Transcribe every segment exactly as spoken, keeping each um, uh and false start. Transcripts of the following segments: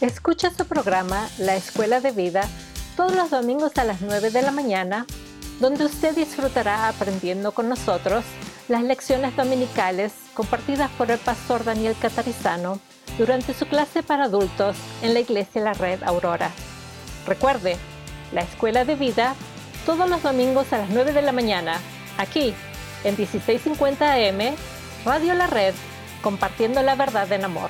Escucha su programa La Escuela de Vida todos los domingos a las nueve de la mañana, donde usted disfrutará aprendiendo con nosotros las lecciones dominicales compartidas por el pastor Daniel Catarizano durante su clase para adultos en la Iglesia La Red Aurora. Recuerde, La Escuela de Vida todos los domingos a las nueve de la mañana, aquí en dieciséis cincuenta A M, Radio La Red, compartiendo la verdad en amor.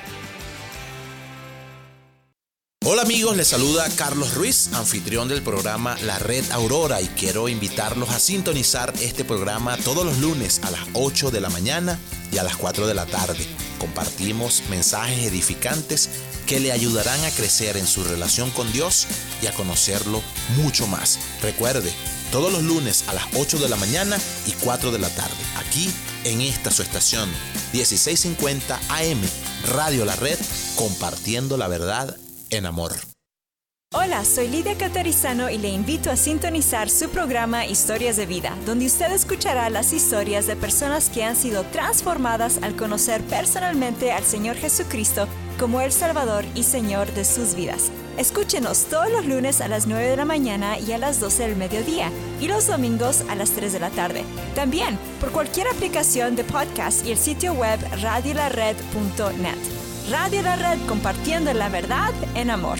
Hola amigos, les saluda Carlos Ruiz, anfitrión del programa La Red Aurora, y quiero invitarlos a sintonizar este programa todos los lunes a las ocho de la mañana y a las cuatro de la tarde. Compartimos mensajes edificantes que le ayudarán a crecer en su relación con Dios y a conocerlo mucho más. Recuerde, todos los lunes a las ocho de la mañana y cuatro de la tarde, aquí en esta su estación, dieciséis cincuenta A M, Radio La Red, compartiendo la verdad en amor. Hola, soy Lidia Catarizano y le invito a sintonizar su programa Historias de Vida, donde usted escuchará las historias de personas que han sido transformadas al conocer personalmente al Señor Jesucristo como el Salvador y Señor de sus vidas. Escúchenos todos los lunes a las nueve de la mañana y a las doce del mediodía, y los domingos a las tres de la tarde. También por cualquier aplicación de podcast y el sitio web radio la red punto net. Radio La Red, compartiendo la verdad en amor.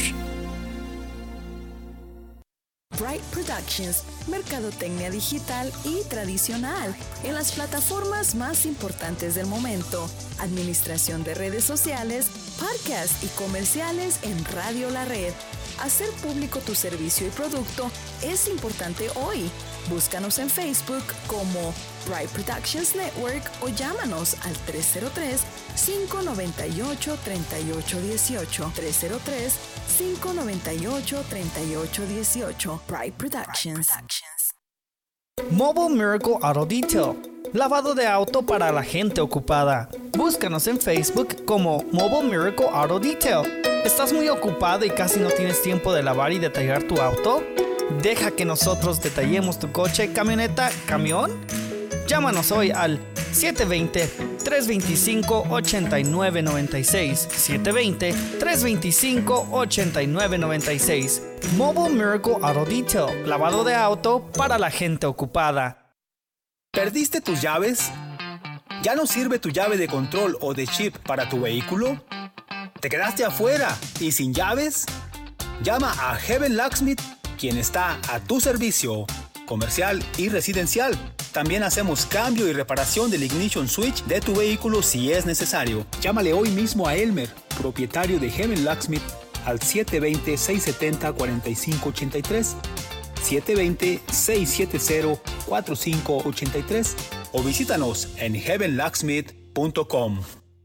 Bright Productions, mercadotecnia digital y tradicional en las plataformas más importantes del momento, administración de redes sociales, podcasts y comerciales en Radio La Red. Hacer público tu servicio y producto es importante hoy. Búscanos en Facebook como Bright Productions Network o llámanos al tres cero tres, cinco nueve ocho, tres ocho uno ocho, tres cero tres, cinco nueve ocho, tres ocho uno ocho. Bright Productions. Mobile Miracle Auto Detail, lavado de auto para la gente ocupada. Búscanos en Facebook como Mobile Miracle Auto Detail. ¿Estás muy ocupado y casi no tienes tiempo de lavar y detallar tu auto? Deja que nosotros detallemos tu coche, camioneta, camión. Llámanos hoy al siete dos cero, tres dos cinco, ocho nueve nueve seis, siete dos cero, tres dos cinco, ocho nueve nueve seis. Mobile Miracle Auto Detail, lavado de auto para la gente ocupada. ¿Perdiste tus llaves? ¿Ya no sirve tu llave de control o de chip para tu vehículo? ¿Te quedaste afuera y sin llaves? Llama a Heaven Locksmith, quien está a tu servicio, comercial y residencial. También hacemos cambio y reparación del ignition switch de tu vehículo si es necesario. Llámale hoy mismo a Elmer, propietario de Heaven Locksmith, al siete dos cero, seis siete cero, cuatro cinco ocho tres, siete dos cero, seis siete cero, cuatro cinco ocho tres, o visítanos en heaven locksmith punto com.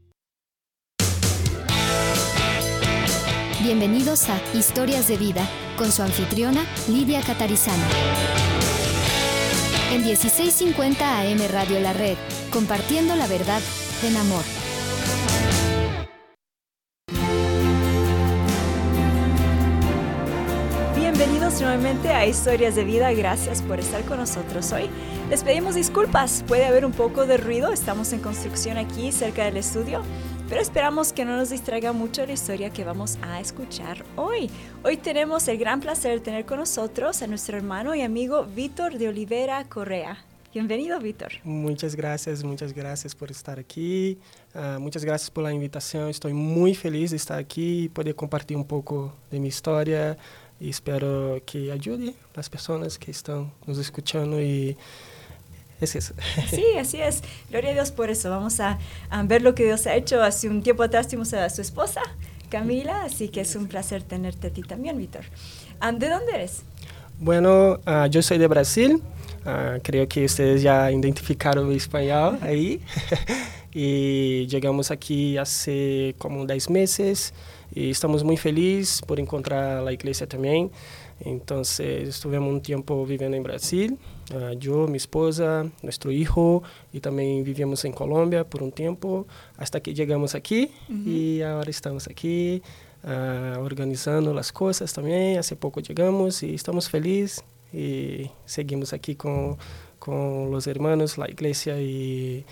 Bienvenidos a Historias de Vida con su anfitriona Lidia Catarizano. En dieciséis cincuenta A M Radio La Red, compartiendo la verdad en amor. Bienvenidos nuevamente a Historias de Vida. Gracias por estar con nosotros hoy. Les pedimos disculpas, puede haber un poco de ruido, estamos en construcción aquí cerca del estudio, pero esperamos que no nos distraiga mucho la historia que vamos a escuchar hoy. Hoy tenemos el gran placer de tener con nosotros a nuestro hermano y amigo Víctor de Oliveira Correa. Bienvenido, Víctor. Muchas gracias, muchas gracias por estar aquí. Uh, muchas gracias por la invitación. Estoy muy feliz de estar aquí y poder compartir un poco de mi historia. Y espero que ayude a las personas que están nos escuchando y es eso. Sí, así es. Gloria a Dios por eso. Vamos a, a ver lo que Dios ha hecho. Hace un tiempo atrás tuvimos a su esposa, Camila, así que es un placer tenerte a ti también, Víctor. Um, ¿De dónde eres? Bueno, uh, yo soy de Brasil. Uh, creo que ustedes ya identificaron mi español ahí. Y llegamos aquí hace como diez meses. Y estamos muy felices por encontrar la iglesia también. Entonces, estuvimos un tiempo viviendo en Brasil, uh, yo, mi esposa, nuestro hijo, y también vivimos en Colombia por un tiempo, hasta que llegamos aquí, uh-huh. Y ahora estamos aquí uh, organizando las cosas también. Hace poco llegamos y estamos felices y seguimos aquí con, con los hermanos, la iglesia, y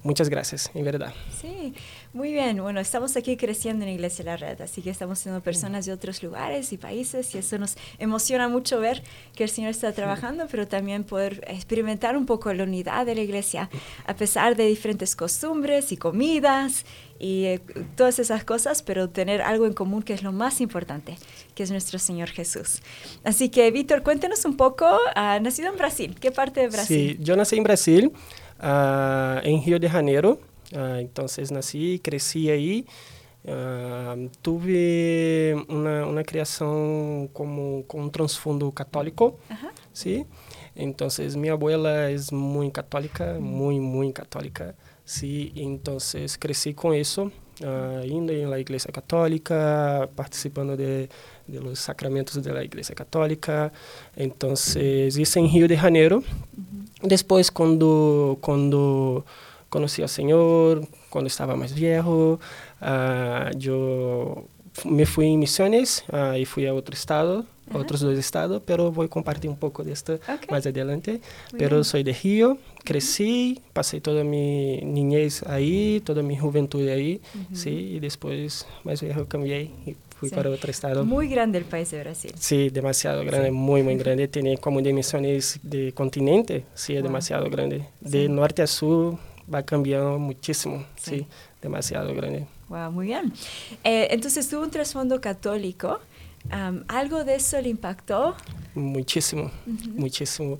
muchas gracias, en verdad. Sí, muy bien. Bueno, estamos aquí creciendo en Iglesia La Red, así que estamos siendo personas de otros lugares y países y eso nos emociona mucho ver que el Señor está trabajando, pero también poder experimentar un poco la unidad de la Iglesia, a pesar de diferentes costumbres y comidas y eh, todas esas cosas, pero tener algo en común que es lo más importante, que es nuestro Señor Jesús. Así que, Víctor, cuéntanos un poco, uh, nacido en Brasil, ¿qué parte de Brasil? Sí, yo nací en Brasil, uh, en Río de Janeiro, uh, entonces nací y crecí ahí. Uh, tuve una, una creación como, con un trasfondo católico, Ajá. ¿sí? Entonces mi abuela es muy católica, muy, muy católica. Sí, entonces crecí con eso, uh, indo en la iglesia católica, participando de, de los sacramentos de la iglesia católica. Entonces hice en Río de Janeiro. Uh-huh. Después cuando, cuando conocí al Señor, cuando estaba más viejo, uh, yo me fui en misiones uh, y fui a otro estado. Uh-huh. Otros dos estados, pero voy a compartir un poco de esto okay. más adelante. Muy pero bien. Soy de Río, crecí, uh-huh. pasé toda mi niñez ahí, toda mi juventud ahí, uh-huh. sí, y después más viejo cambié y fui sí. para otro estado. Muy grande el país de Brasil. Sí, demasiado grande, sí. muy, muy grande. Tiene como dimensiones de continente, sí, es wow. demasiado grande. De sí. norte a sur va cambiando muchísimo, sí, sí demasiado grande. Wow, muy bien. Eh, entonces tuvo un trasfondo católico. Um, ¿Algo de eso le impactó? Muchísimo, uh-huh. muchísimo.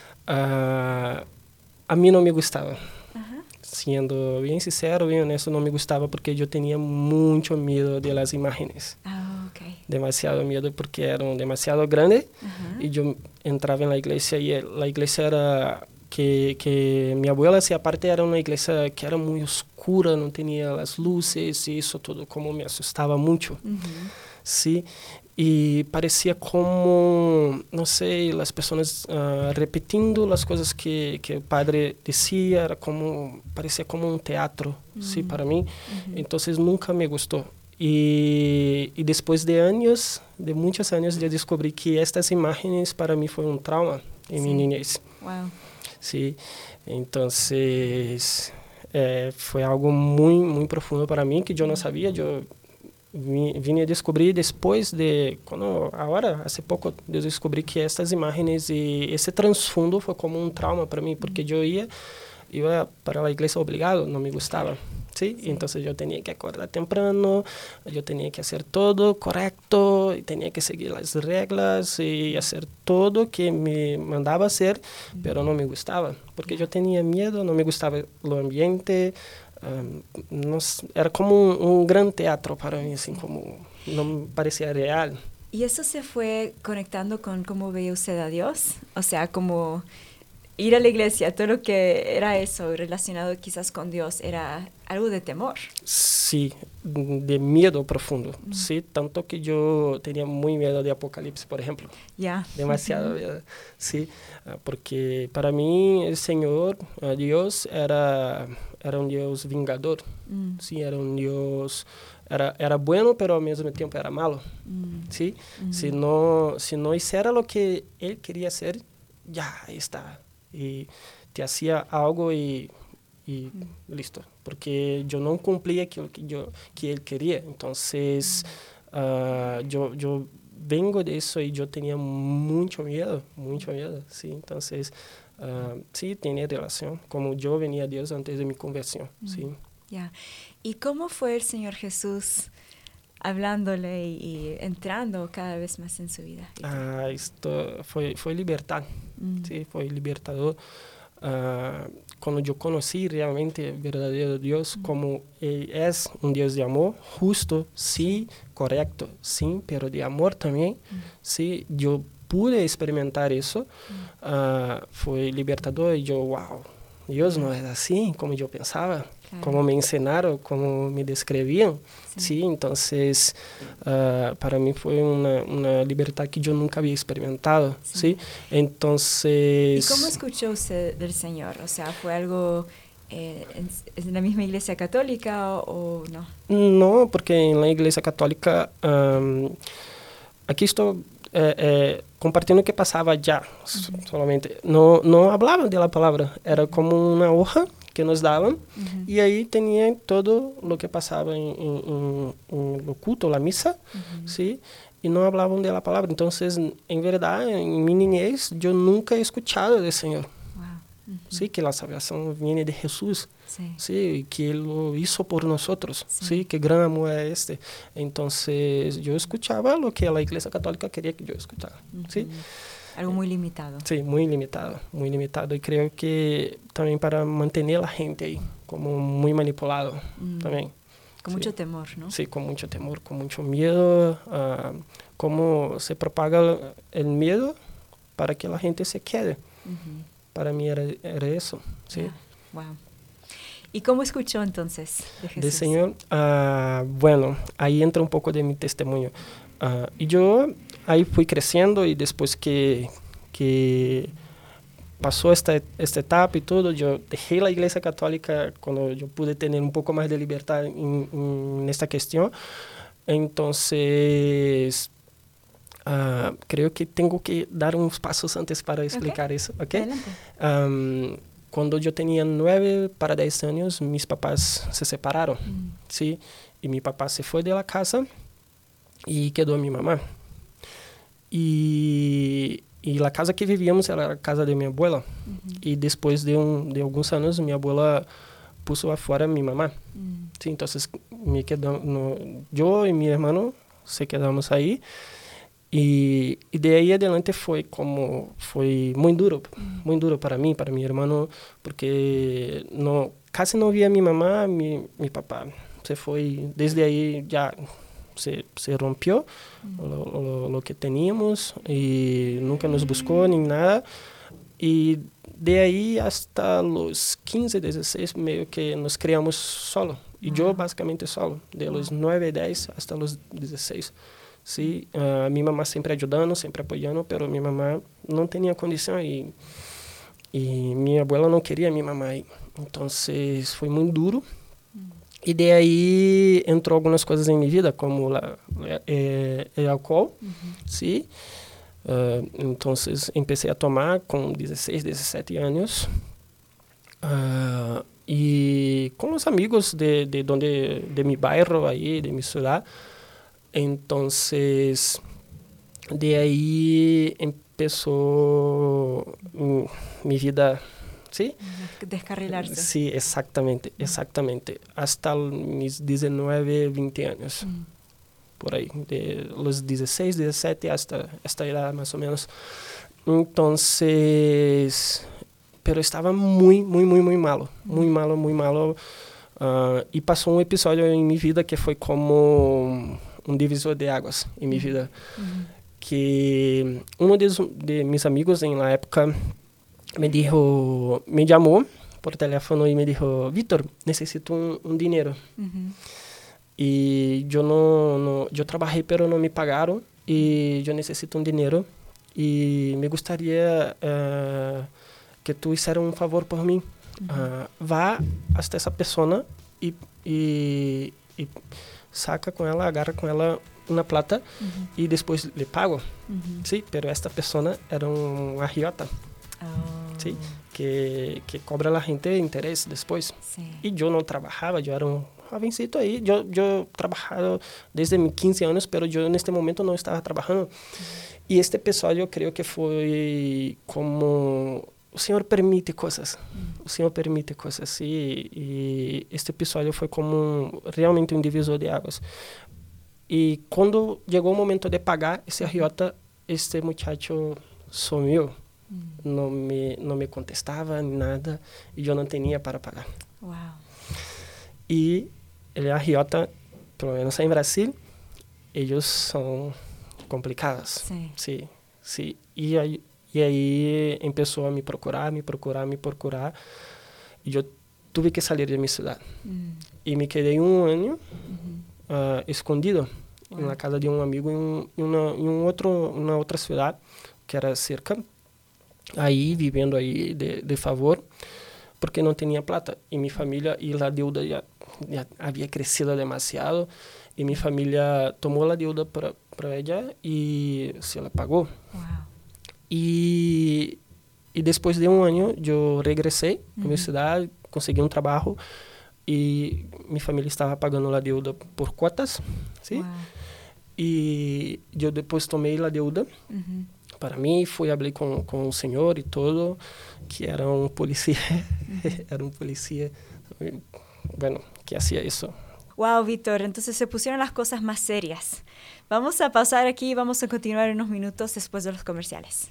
Uh, a mí no me gustaba. Uh-huh. Siendo bien sincero, bien honesto, no me gustaba porque yo tenía mucho miedo de las imágenes. Oh, okay. Demasiado miedo porque eran demasiado grandes. Uh-huh. Y yo entraba en la iglesia y la iglesia era... Que, que mi abuela hacía parte, era una iglesia que era muy oscura, no tenía las luces y eso todo como me asustaba mucho. Uh-huh. Sí. Y parecía como, no sé, las personas uh, repitiendo las cosas que, que el padre decía, era como, parecía como un teatro, uh-huh. sí, para mí. Uh-huh. Entonces nunca me gustó. Y, y después de años, de muchos años, yo descubrí que estas imágenes para mí fue un trauma en sí. mi niñez. Wow. Sí, entonces eh, fue algo muy, muy profundo para mí que yo no sabía, yo... vine a descobrir depois de quando agora há pouco eu descobri que estas imagens e esse transfundo foi como um trauma para mim porque eu ia ia para a igreja obrigado, não me gostava, ¿sí? Sí. Então eu tinha que acordar temprano, eu tinha que fazer todo correto, tinha que seguir as regras e fazer todo que me mandava fazer, mm. pero não me gostava porque eu tinha medo, não me gostava o ambiente. Um, no, era como un, un gran teatro para mí, así como no me parecía real. ¿Y eso se fue conectando con cómo veía usted a Dios? O sea, como ir a la iglesia, todo lo que era eso relacionado quizás con Dios, ¿era algo de temor? Sí, de miedo profundo, mm. sí, tanto que yo tenía muy miedo de Apocalipsis, por ejemplo. Ya. Yeah. Demasiado miedo, sí, porque para mí el Señor, Dios, era, era un Dios vingador, mm. sí, era un Dios... Era, era bueno, pero al mismo tiempo era malo, mm. ¿sí? Mm. Si no, si no hiciera lo que Él quería hacer, ya, ahí está. Y te hacía algo y, y mm. listo. Porque yo no cumplía aquilo que, yo, que Él quería. Entonces, mm. uh, yo, yo vengo de eso y yo tenía mucho miedo, mucho miedo, ¿sí? Entonces, uh, sí, tenía relación. Como yo venía a Dios antes de mi conversión, mm. ¿sí? Ya. Yeah. ¿Y cómo fue el Señor Jesús hablándole y, y entrando cada vez más en su vida? Ah, esto fue, fue libertad, mm. sí, fue libertador. Uh, cuando yo conocí realmente el verdadero Dios, mm. como Él es un Dios de amor, justo, sí, correcto, sí, pero de amor también, mm. sí, yo pude experimentar eso, mm. uh, fue libertador y yo, wow, Dios no es así como yo pensaba. Claro. Como me enseñaron, como me describían, sí, ¿sí? Entonces uh, para mí fue una, una libertad que yo nunca había experimentado, sí. ¿sí? Entonces... ¿Y cómo escuchó usted del Señor? O sea, ¿fue algo eh, en, en la misma iglesia católica o, o no? No, porque en la iglesia católica, um, aquí estoy eh, eh, compartiendo que pasaba ya, uh-huh. solamente, no, no hablaba de la palabra, era como una hoja que nos daban, uh-huh. y ahí tenían todo lo que pasaba en, en, en, en lo culto, la misa, uh-huh. ¿sí? Y no hablaban de la palabra. Entonces, en verdad, en mi niñez, yo nunca he escuchado del Señor. Wow. Uh-huh. Sí, que la salvación viene de Jesús, sí, sí, que Él lo hizo por nosotros, sí. sí, que gran amor es este. Entonces, yo escuchaba lo que la Iglesia Católica quería que yo escuchara, uh-huh. ¿sí? Algo muy limitado. Sí, muy limitado, muy limitado. Y creo que también para mantener a la gente ahí, como muy manipulado mm. también. Con sí. mucho temor, ¿no? Sí, con mucho temor, con mucho miedo. Uh, cómo se propaga el miedo para que la gente se quede. Uh-huh. Para mí era, era eso, sí. Yeah. Wow. ¿Y cómo escuchó entonces de Jesús? Del Señor, uh, bueno, ahí entra un poco de mi testimonio. Uh, y yo ahí fui creciendo y después que, que pasó esta, esta etapa y todo, yo dejé la Iglesia Católica cuando yo pude tener un poco más de libertad en, en esta cuestión. Entonces, uh, creo que tengo que dar unos pasos antes para explicar okay. eso. ¿Okay? Um, cuando yo tenía nueve para diez años, mis papás se separaron, mm. ¿sí? Y mi papá se fue de la casa y quedó mi mamá. Y, y la casa que vivíamos era la casa de mi abuela. Uh-huh. Y después de, un, de algunos años, mi abuela puso afuera a mi mamá. Uh-huh. ¿Sí? Entonces, me quedó, no, yo y mi hermano se quedamos ahí. Y, y de ahí adelante fue como, fue muy duro, uh-huh. muy duro para mí, para mi hermano, porque no, casi no vi a mi mamá, mi, mi papá se fue, desde ahí ya se, se rompió uh-huh. lo, lo, lo que teníamos y nunca nos buscó ni nada. Y de ahí hasta los quince, dieciséis, medio que nos criamos solo. Y uh-huh. yo básicamente solo, de los nueve, diez hasta los dieciséis. Sí, uh, mi mamá siempre ayudando, siempre apoyando, pero mi mamá no tenía condición y, y mi abuela no quería a mi mamá ahí. Entonces fue muy duro. Y de ahí entró algunas cosas en mi vida, como la, eh, el alcohol, uh-huh. ¿sí? Uh, entonces empecé a tomar con dieciséis, diecisiete años. Uh, y con los amigos de, de, donde, de mi barrio, ahí, de mi ciudad. Entonces, de ahí empezó mi, mi vida... ¿Sí? Descarrilarse. Sí, exactamente, exactamente. Hasta mis diecinueve, veinte años. Mm. Por ahí, de los dieciséis, diecisiete hasta esta edad más o menos. Entonces, pero estaba muy, muy, muy, muy malo. Muy malo, muy malo. Uh, y pasó un episodio en mi vida que fue como un divisor de aguas en mi vida. Mm. Que uno de, de mis amigos en la época... me dijo, me llamó por teléfono y me dijo, Víctor, necesito un, un dinero. Uh-huh. Y yo no, no, yo trabajé pero no me pagaron y yo necesito un dinero y me gustaría uh, que tú hicieras un favor por mí. Uh-huh. Uh, va hasta esa persona y, y, y saca con ela, agarra con ela una plata uh-huh. y después le pago. Uh-huh. Sí, pero esta persona era un agiota. Oh. Sí, que, que cobra a la gente interés después. Sí. Y yo no trabajaba, yo era un jovencito ahí. Yo, yo trabajaba desde mis quince años, pero yo en este momento no estaba trabajando. Uh-huh. Y este episodio creo que fue como... O Señor permite cosas, uh-huh. o Señor permite cosas, sí. Y este episodio fue como realmente un divisor de aguas. Y cuando llegó el momento de pagar ese agiota, este muchacho sumió. Mm. No me, no me contestaba ni nada y yo no tenía para pagar. Wow. Y el agiota, por lo menos en Brasil, ellos son complicados. Sí. Sí, sí. Y ahí, y ahí empezó a me procurar, me procurar, me procurar. Y yo tuve que salir de mi ciudad. Mm. Y me quedé un año mm-hmm. uh, escondido wow. en la casa de un amigo en, un, en, una, en un otro, una otra ciudad que era cerca. Ahí, viviendo ahí de, de favor, porque no tenía plata. Y mi familia, y la deuda ya, ya había crecido demasiado. Y mi familia tomó la deuda para, para ella y se la pagó. Wow. Y, y después de un año yo regresé uh-huh. a mi ciudad consegui um trabalho e minha família estava pagando a deuda por cotas, sim? Wow. E eu depois tomei a deuda uhum. para mim, fui falei com com o senhor e todo, que era um polícia, uhum. era um polícia, bueno, que hacía isso. Wow, Víctor, entonces se pusieron las cosas más serias. Vamos a pasar aquí y vamos a continuar unos minutos después de los comerciales.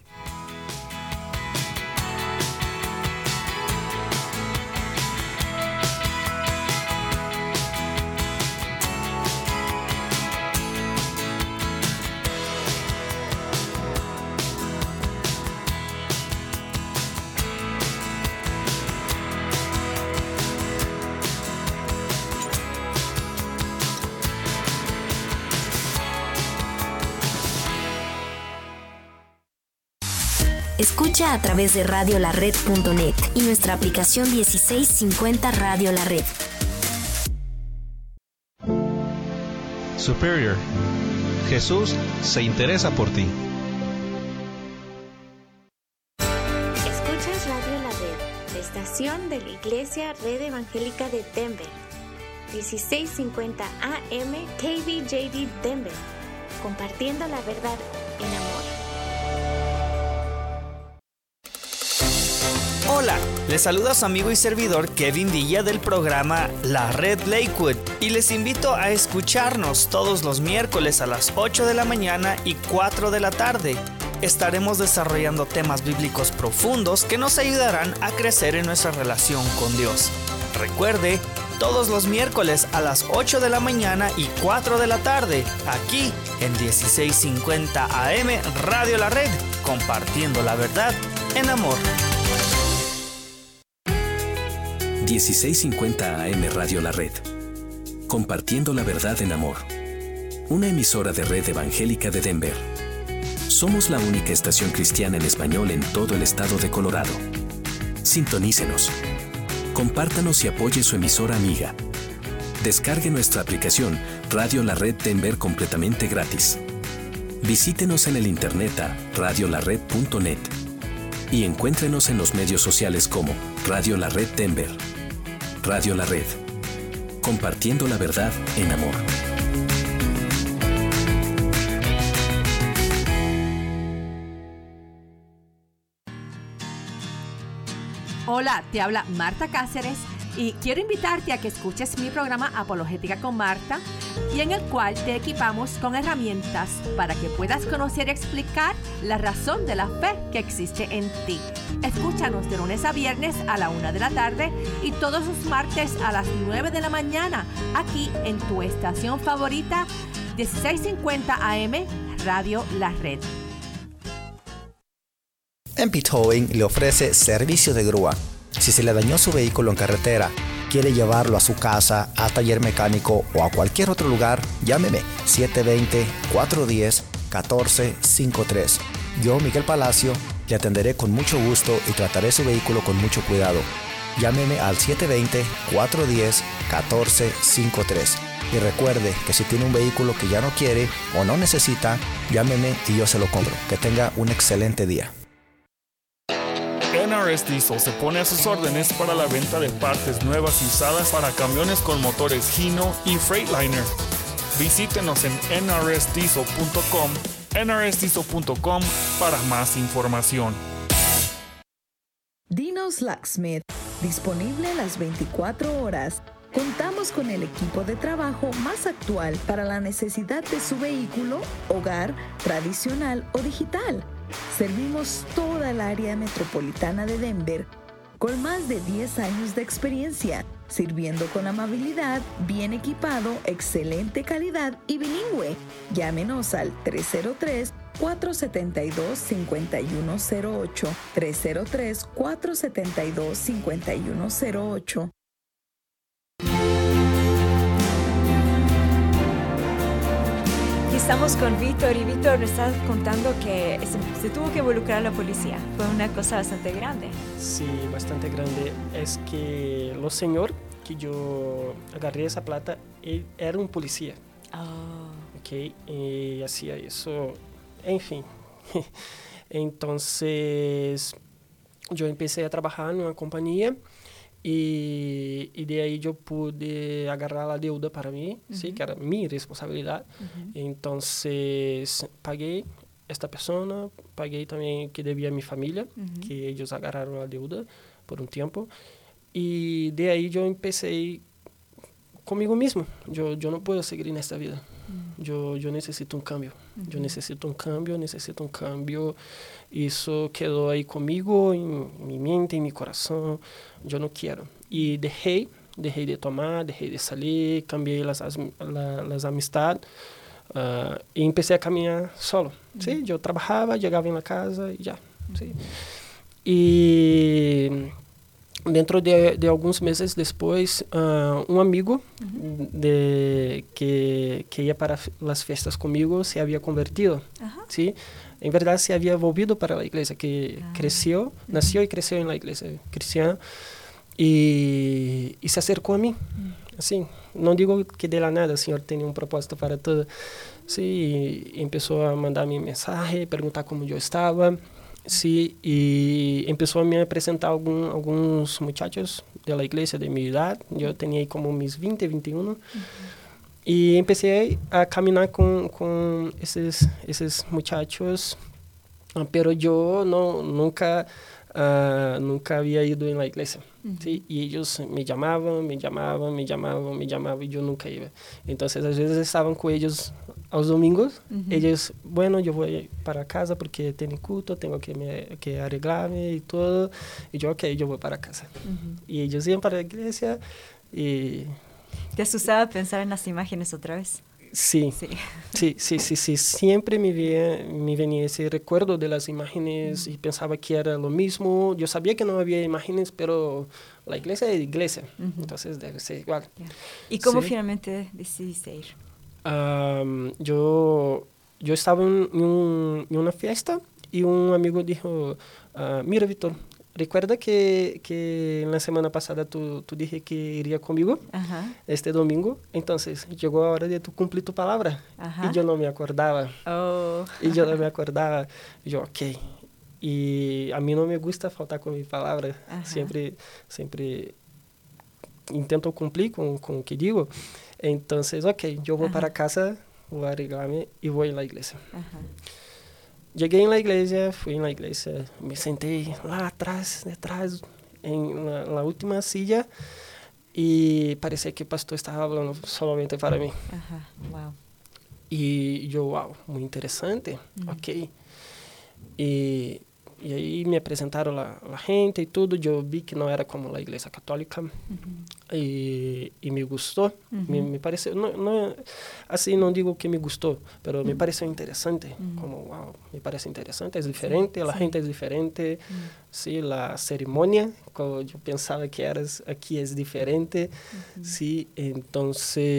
Escucha a través de radio la red punto net y nuestra aplicación dieciséis cincuenta Radio La Red. Superior. Jesús se interesa por ti. Escuchas Radio La Red, la estación de la Iglesia Red Evangélica de Denver. dieciséis cincuenta A M K B J D Denver. Compartiendo la verdad en amor. Hola, les saluda su amigo y servidor Kevin Villa del programa La Red Lakewood y les invito a escucharnos todos los miércoles a las ocho de la mañana y cuatro de la tarde. Estaremos desarrollando temas bíblicos profundos que nos ayudarán a crecer en nuestra relación con Dios. Recuerde, todos los miércoles a las ocho de la mañana y cuatro de la tarde, aquí en dieciséis cincuenta A M Radio La Red, compartiendo la verdad en amor. dieciséis cincuenta A M Radio La Red. Compartiendo la verdad en amor. Una emisora de Red Evangélica de Denver. Somos la única estación cristiana en español en todo el estado de Colorado. Sintonícenos. Compártanos y apoye su emisora amiga. Descargue nuestra aplicación Radio La Red Denver completamente gratis. Visítenos en el internet a radio la red punto net y encuéntrenos en los medios sociales como Radio La Red Denver. Radio La Red. Compartiendo la verdad en amor. Hola, te habla Marta Cáceres y quiero invitarte a que escuches mi programa Apologética con Marta, y en el cual te equipamos con herramientas para que puedas conocer y explicar la razón de la fe que existe en ti. Escúchanos de lunes a viernes a la una de la tarde y todos los martes a las nueve de la mañana, aquí en tu estación favorita, dieciséis cincuenta A M Radio La Red. M P Towing le ofrece servicio de grúa. Si se le dañó su vehículo en carretera, quiere llevarlo a su casa, a taller mecánico o a cualquier otro lugar, llámeme siete dos cero, cuatro uno cero, uno cuatro cinco tres. Yo, Miguel Palacio, le atenderé con mucho gusto y trataré su vehículo con mucho cuidado. Llámeme al siete dos cero, cuatro uno cero, uno cuatro cinco tres. Y recuerde que si tiene un vehículo que ya no quiere o no necesita, llámeme y yo se lo compro. Que tenga un excelente día. N R S Diesel se pone a sus órdenes para la venta de partes nuevas y usadas para camiones con motores Hino y Freightliner. Visítenos en N R S diesel punto com, N R S diesel punto com para más información. Dino's Locksmith, disponible las veinticuatro horas. Contamos con el equipo de trabajo más actual para la necesidad de su vehículo, hogar, tradicional o digital. Servimos toda el área metropolitana de Denver con más de diez años de experiencia, sirviendo con amabilidad, bien equipado, excelente calidad y bilingüe. Llámenos al tres cero tres, cuatro siete dos, cinco uno cero ocho, tres cero tres, cuatro siete dos, cinco uno cero ocho. Estamos con Víctor y Víctor nos está contando que se, se tuvo que involucrar a la policía. Fue una cosa bastante grande. Sí, bastante grande. Es que el señor que yo agarré esa plata, él era un policía. Oh. Ok, y hacía eso, en fin. Entonces, yo empecé a trabajar en una compañía E, e daí eu pude agarrar a deuda para mim, uhum. sim, que era minha responsabilidade. Uhum. Então, paguei esta pessoa, paguei também que devia a minha família, uhum. que eles agarraram a deuda por um tempo. E daí eu comecei comigo mesmo. Eu, eu não posso seguir nesta vida. Uhum. Eu, eu necessito um câmbio. Uhum. Eu necessito um câmbio, necessito um câmbio. Isso quedou aí comigo, em minha mente, em meu coração. Eu não quero. E deixei, deixei de tomar, deixei de sair, cambiei as, as, as amistades uh, e comecei a caminhar solo. Uhum. Sim, eu trabalhava, chegava na casa e já. Uhum. Sim. E dentro de, de alguns meses depois, uh, um amigo uhum. de, que, que ia para as festas comigo se havia convertido. Uhum. Sim? Em verdade, se havia volvido para a igreja, que ah. cresceu, uhum. nasceu e cresceu na igreja cristã. E, e se acercou a mim. Uhum. Assim, não digo que de lá nada, o Senhor tem um propósito para tudo. Sim, e começou a mandar-me mensagem, perguntar como eu estava. Sim, e começou a me apresentar algum, alguns muchachos da igreja de minha idade. Eu tinha como meus vinte, vinte e um. Uhum. E comecei a caminhar com, com esses, esses muchachos, pero eu não, nunca, uh, nunca havia ido na igreja. Uhum. ¿Sí? E eles me chamavam, me chamavam, me chamavam, me chamavam e eu nunca ia. Então, às vezes, estavam com eles aos domingos. Uhum. Eles, bueno, eu vou para casa porque tenho culto, tenho que me que arreglar-me e tudo. E eu, ok, eu vou para casa. Uhum. E eles iam para a igreja e... ¿Te asustaba pensar en las imágenes otra vez? Sí, sí, sí, sí, sí, sí. Siempre me, veía, me venía ese recuerdo de las imágenes mm. y pensaba que era lo mismo. Yo sabía que no había imágenes, pero la iglesia es iglesia, mm-hmm. entonces debe ser igual. Yeah. ¿Y cómo sí. finalmente decidiste ir? Um, yo, yo estaba en, un, en una fiesta y un amigo dijo, uh, mira, Víctor, recuerda que, que na semana passada tu, tu dije que iria comigo uh-huh. este domingo? Então, chegou a hora de tu cumprir tu palavra. Uh-huh. E eu não me acordava. Oh. E eu não me acordava. E eu, ok. E a mim não me gusta faltar com a minha palavra. Uh-huh. Sempre, sempre intento cumprir com, com o que digo. Então, ok, eu vou uh-huh. para casa, vou arreglar-me e vou ir na igreja. Uh-huh. Cheguei na igreja, fui na igreja, me sentei lá atrás, detrás, em, na, na última silla, e parecia que o pastor estava falando somente para mim. Uh-huh. Wow. E eu, uau, muito interessante, uh-huh. ok. E, e aí me apresentaram a, a gente e tudo, eu vi que não era como a igreja católica, uh-huh. e, e me gostou, uh-huh. me, me pareceu, não, não, assim não digo que me gostou, mas uh-huh. me pareceu interessante, uh-huh. como, uau, me parece interessante, é diferente, a gente é diferente, uh-huh. sim, a cerimônia, como eu pensava que era, aqui é diferente, uh-huh. sim, então,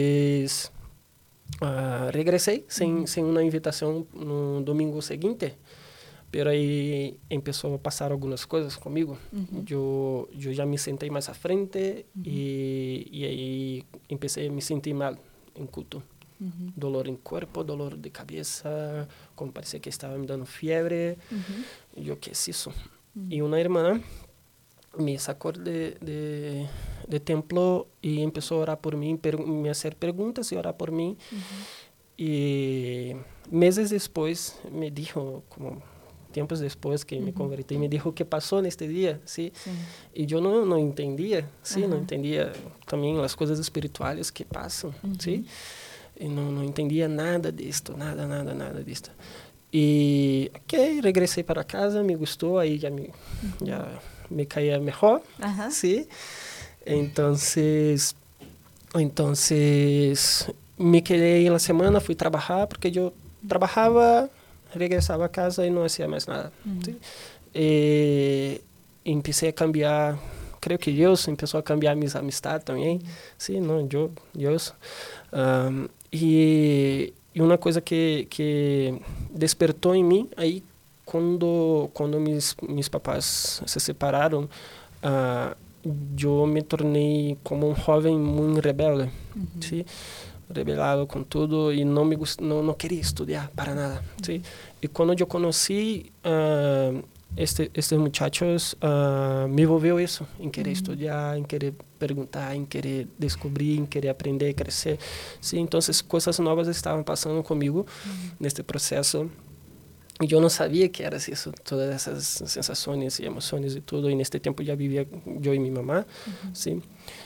uh, regressei sem, uh-huh. sem uma invitação no domingo seguinte. Pero aí começou a passar algumas coisas comigo. Uhum. Eu, eu já me sentei mais à frente uhum. e, e aí comecei a me sentir mal em culto. Uhum. Dolor em corpo, dolor de cabeça, como parecia que estava me dando febre. Uhum. E eu, que é isso? Uhum. E uma irmã me sacou de, de, de templo e começou a orar por mim, per, me fazer perguntas e orar por mim. Uhum. E meses depois me disse como... tempos depois que uh-huh. me converti, me dijo o que passou neste dia, sim? Sí? E eu não, não entendia, sim? Uh-huh. Não entendia também as coisas espirituais que passam, uh-huh. sim? E não, não entendia nada disto, nada, nada, nada disto. E, ok, regressei para casa, me gostou, aí já me, uh-huh. já me caía melhor, uh-huh. sim? Então, então, me quedei na semana, fui trabalhar, porque eu trabalhava... regressava a casa e não fazia mais nada. Uhum. E comecei a cambiar, creio que Deus começou a cambiar minhas amistades também. Uhum. Sim, não, eu, Deus. Um, e, e uma coisa que, que despertou em mim, aí quando, quando meus, meus papás se separaram, uh, eu me tornei como um jovem muito rebelde. Uhum. Sim? Rebelado com tudo e não me gust... não, não queria estudar para nada, sim? E quando eu conheci uh, este, estes muchachos uh, me envolveu isso, em querer Uhum. estudar, em querer perguntar, em querer descobrir, em querer aprender, crescer. Sim, então coisas novas estavam passando comigo Uhum. neste processo. E eu não sabia que era isso, todas essas sensações e emoções e tudo. E neste tempo já vivia eu e minha mamã, Uhum. sim.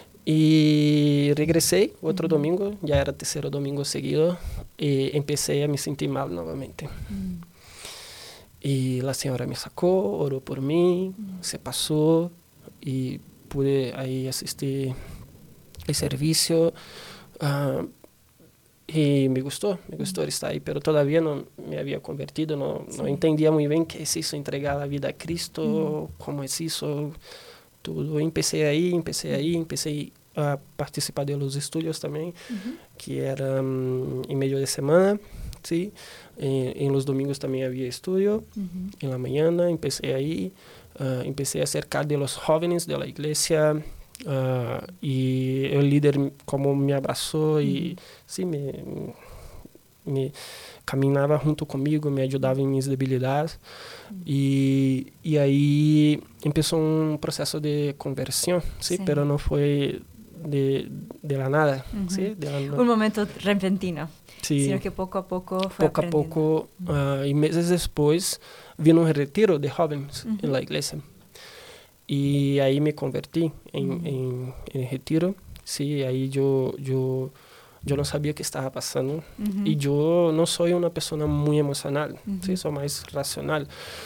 E regressei outro Uhum. domingo, já era terceiro domingo seguido, e comecei a me sentir mal novamente. Uhum. E a senhora me sacou, orou por mim, Uhum. se passou e pude aí assistir o serviço. Uh, e me gostou, me gostou estar aí, mas todavia não me havia convertido, não, não entendia muito bem o que é isso, entregar a vida a Cristo, Uhum. como é isso, tudo. Empecei aí, empecei aí, empecei a participar dos estudos também, Uhum. que era um, em meio de semana, sim. Em, em los domingos também havia estudo, Uhum. em la mañana, empecé aí, uh, empecé a acercar de los jóvenes de la iglesia, uh, e o líder como me abraçou Uhum. e sim, me, me caminhava junto comigo, me ajudava em minhas debilidades. Uhum. E, e aí começou um processo de conversão, sim, Sim. pero não foi de, de la nada, Uhum. sim, de la nada. Un momento repentino, Sí. sino que poco a poco fue Pouco a aprendiendo. pouco, uh, e meses depois, vim um retiro de jovens Uhum. na igreja. E aí me converti em, Uhum. em, em retiro. Sim, aí eu, eu, eu não sabia o que estava passando. Uhum. E eu não sou uma pessoa muito emocional, Uhum. sim, sou mais racional.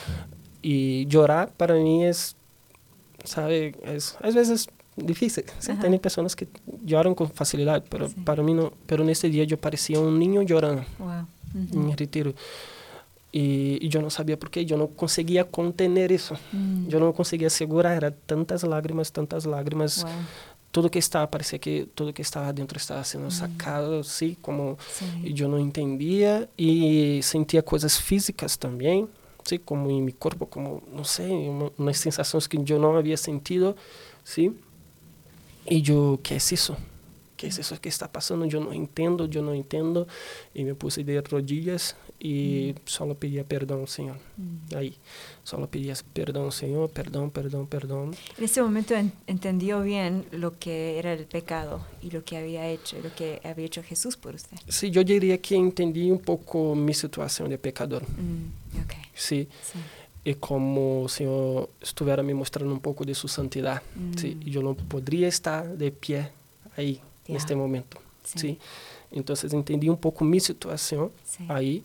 E chorar para mim é, sabe, é, às vezes difícil. Sim, Uhum. tem pessoas que choram com facilidade, mas para mim não. Pero nesse dia eu parecia um ninho chorando Wow. Uhum. em retiro. E, e eu não sabia por quê, eu não conseguia conter isso. Hum. Eu não conseguia segurar, era tantas lágrimas, tantas lágrimas. Wow. Tudo que estava, parecia que tudo que estava dentro estava sendo sacado, assim, como... Sim. E eu não entendia e sentia coisas físicas também, sim, como em meu corpo, como, não sei, uma, umas sensações que eu não havia sentido, sim. E eu, que é isso? Que é isso que está passando? Eu não entendo, eu não entendo. E me puse de rodillas e mm. só pedia perdão ao Senhor. Mm. Aí, só pedia perdão ao Senhor, perdão, perdão, perdão. En ese momento en, entendió bien lo que era el pecado y lo que había hecho, lo que había hecho Jesús por usted. Sim, eu diria que entendi um pouco minha situação de pecador. Mm. Okay. Sim. Sí. E como o Senhor estivera me mostrando um pouco de sua santidade. Mm. Sim, e eu não poderia estar de pé aí, yeah. neste momento. Sim. Sim. Então, entendi um pouco minha situação Sim. aí.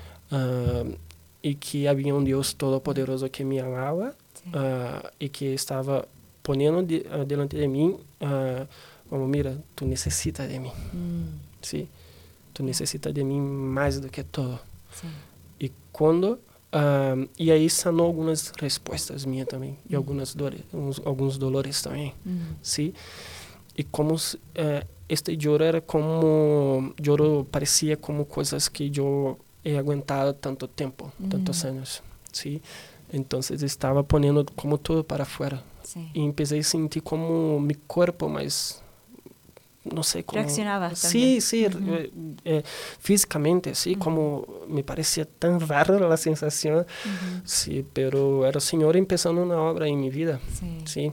Uh, e que havia um Deus todo-poderoso que me amava uh, e que estava ponendo de, uh, delante de mim uh, como, mira, tu necessitas de mim. Mm. Sim. Tu necessitas de mim mais do que todo. Sim. E quando... Uh, e aí sanou algumas respostas minhas também. Mm. E algumas dores, uns, alguns dolores também. Mm. Sim. E como... Uh, este choro era como... Choro parecia como coisas que eu he aguentado tanto tempo, mm. tantos anos. Sim. Então, estava ponendo como tudo para fora. Sim. E comecei a sentir como meu corpo mais... Não sei como... Reaccionava também. Sim, sim. Uhum. Eh, eh, fisicamente, assim, uhum. como me parecia tão rara a sensação. Uhum. Sim, pero era o Senhor começando uma obra em minha vida. Sim. Sim.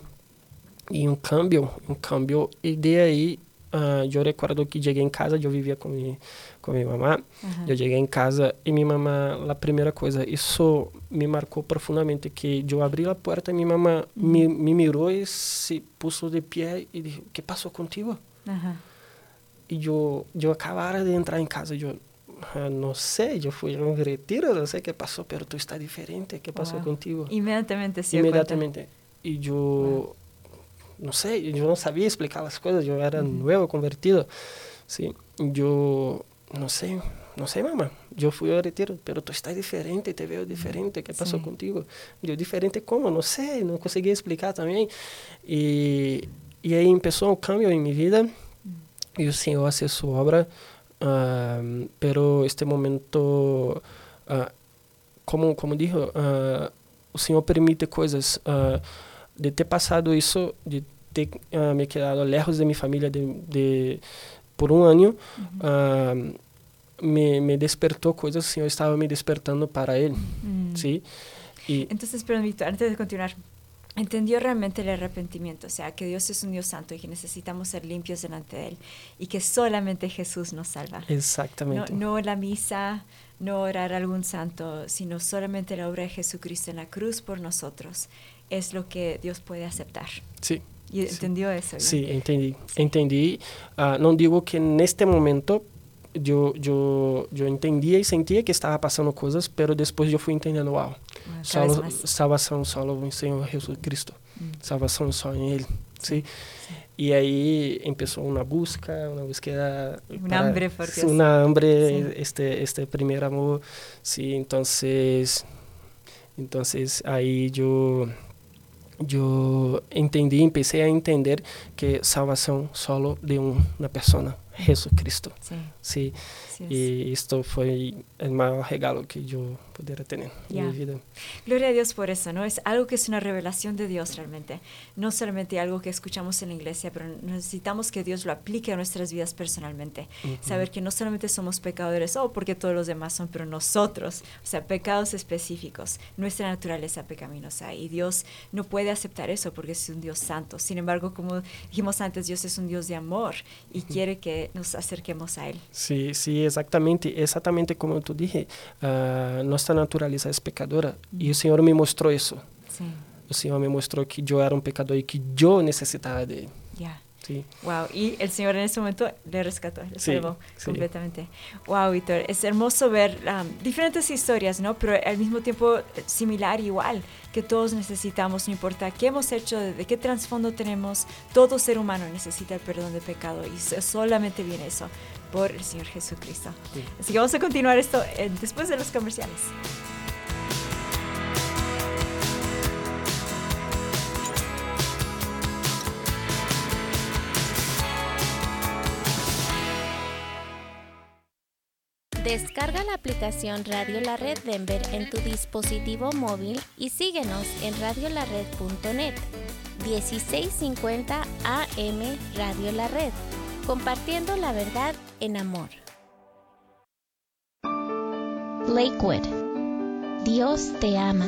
E um cambio, um cambio. E de aí, uh, eu recordo que cheguei em casa, eu vivia com minha, com minha mamã. Uhum. Eu cheguei em casa e minha mamã, a primeira coisa, isso me marcou profundamente, que eu abri a porta e minha mamã uhum. me, me mirou e se pôs de pé e disse, o que passou contigo? Uhum. E eu, eu acabara de entrar em casa, eu não sei, eu fui a um retiro, não sei o que passou, mas tu está diferente, o que passou wow. contigo? Imediatamente se Imediatamente. E eu, wow. não sei, eu não sabia explicar as coisas, eu era uhum. novo, convertido, sim. Eu, não sei, não sei, mamãe, eu fui ao retiro, mas tu está diferente, te vejo diferente, o que passou sim. contigo? Eu, diferente como? Não sei, não conseguia explicar também. E... E aí começou um cambio em minha vida mm. e o Senhor fez sua obra, uh, pero este momento, uh, como como disse, uh, o Senhor permite coisas, uh, de ter passado isso, de ter uh, me quedado lejos de minha família de, de, por um ano, mm-hmm. uh, me, me despertou coisas, o Senhor estava me despertando para Ele, mm. sim? Y, Entonces, perdón, Víctor, antes de continuar, entendió realmente el arrepentimiento, o sea, que Dios es un Dios santo y que necesitamos ser limpios delante de Él y que solamente Jesús nos salva. Exactamente. No, no la misa, no orar a algún santo, sino solamente la obra de Jesucristo en la cruz por nosotros es lo que Dios puede aceptar. Sí. ¿Y entendió eso? ¿no? Sí, entendí. Sí. Entendí. Uh, no digo que en este momento yo, yo, yo entendía y sentía que estaba pasando cosas, pero después yo fui entendiendo, wow, bueno, solo, salvación solo en el Señor Jesucristo, mm. salvación solo en Él, ¿sí? Sí. Y ahí empezó una búsqueda, una búsqueda... Un para, hambre por Dios. Una hambre, sí. este, este primer amor, sí, entonces, entonces ahí yo... yo entendí, empecé a entender que salvación solo de un, una persona, Jesucristo. Sí. Sí. Sí, y esto fue el mayor regalo que yo pudiera tener yeah. en mi vida. Gloria a Dios por eso, ¿no? Es algo que es una revelación de Dios realmente. No solamente algo que escuchamos en la iglesia, pero necesitamos que Dios lo aplique a nuestras vidas personalmente. Uh-huh. Saber que no solamente somos pecadores, oh, porque todos los demás son, pero nosotros, o sea, pecados específicos, nuestra naturaleza pecaminosa. Y Dios no puede aceptar eso porque es un Dios santo. Sin embargo, como dijimos antes, Dios es un Dios de amor y uh-huh. quiere que nos acerquemos a Él. Sí, sí, exactamente, exactamente como tú dije, uh, nuestra naturaleza es pecadora mm. y el Señor me mostró eso. Sí. El Señor me mostró que yo era un pecador y que yo necesitaba de Él. Yeah. Sí. Wow, y el Señor en ese momento le rescató, le sí, salvó sí. completamente. Wow, Víctor, es hermoso ver um, diferentes historias, ¿no? Pero al mismo tiempo similar, igual, que todos necesitamos, no importa qué hemos hecho, de, de qué trasfondo tenemos, todo ser humano necesita el perdón de pecado y solamente viene eso por el Señor Jesucristo. Sí. Así que vamos a continuar esto eh, después de los comerciales. Descarga la aplicación Radio La Red Denver en tu dispositivo móvil y síguenos en radio la red punto net. dieciséis cincuenta A M Radio La Red, compartiendo la verdad en amor. Lakewood, Dios te ama.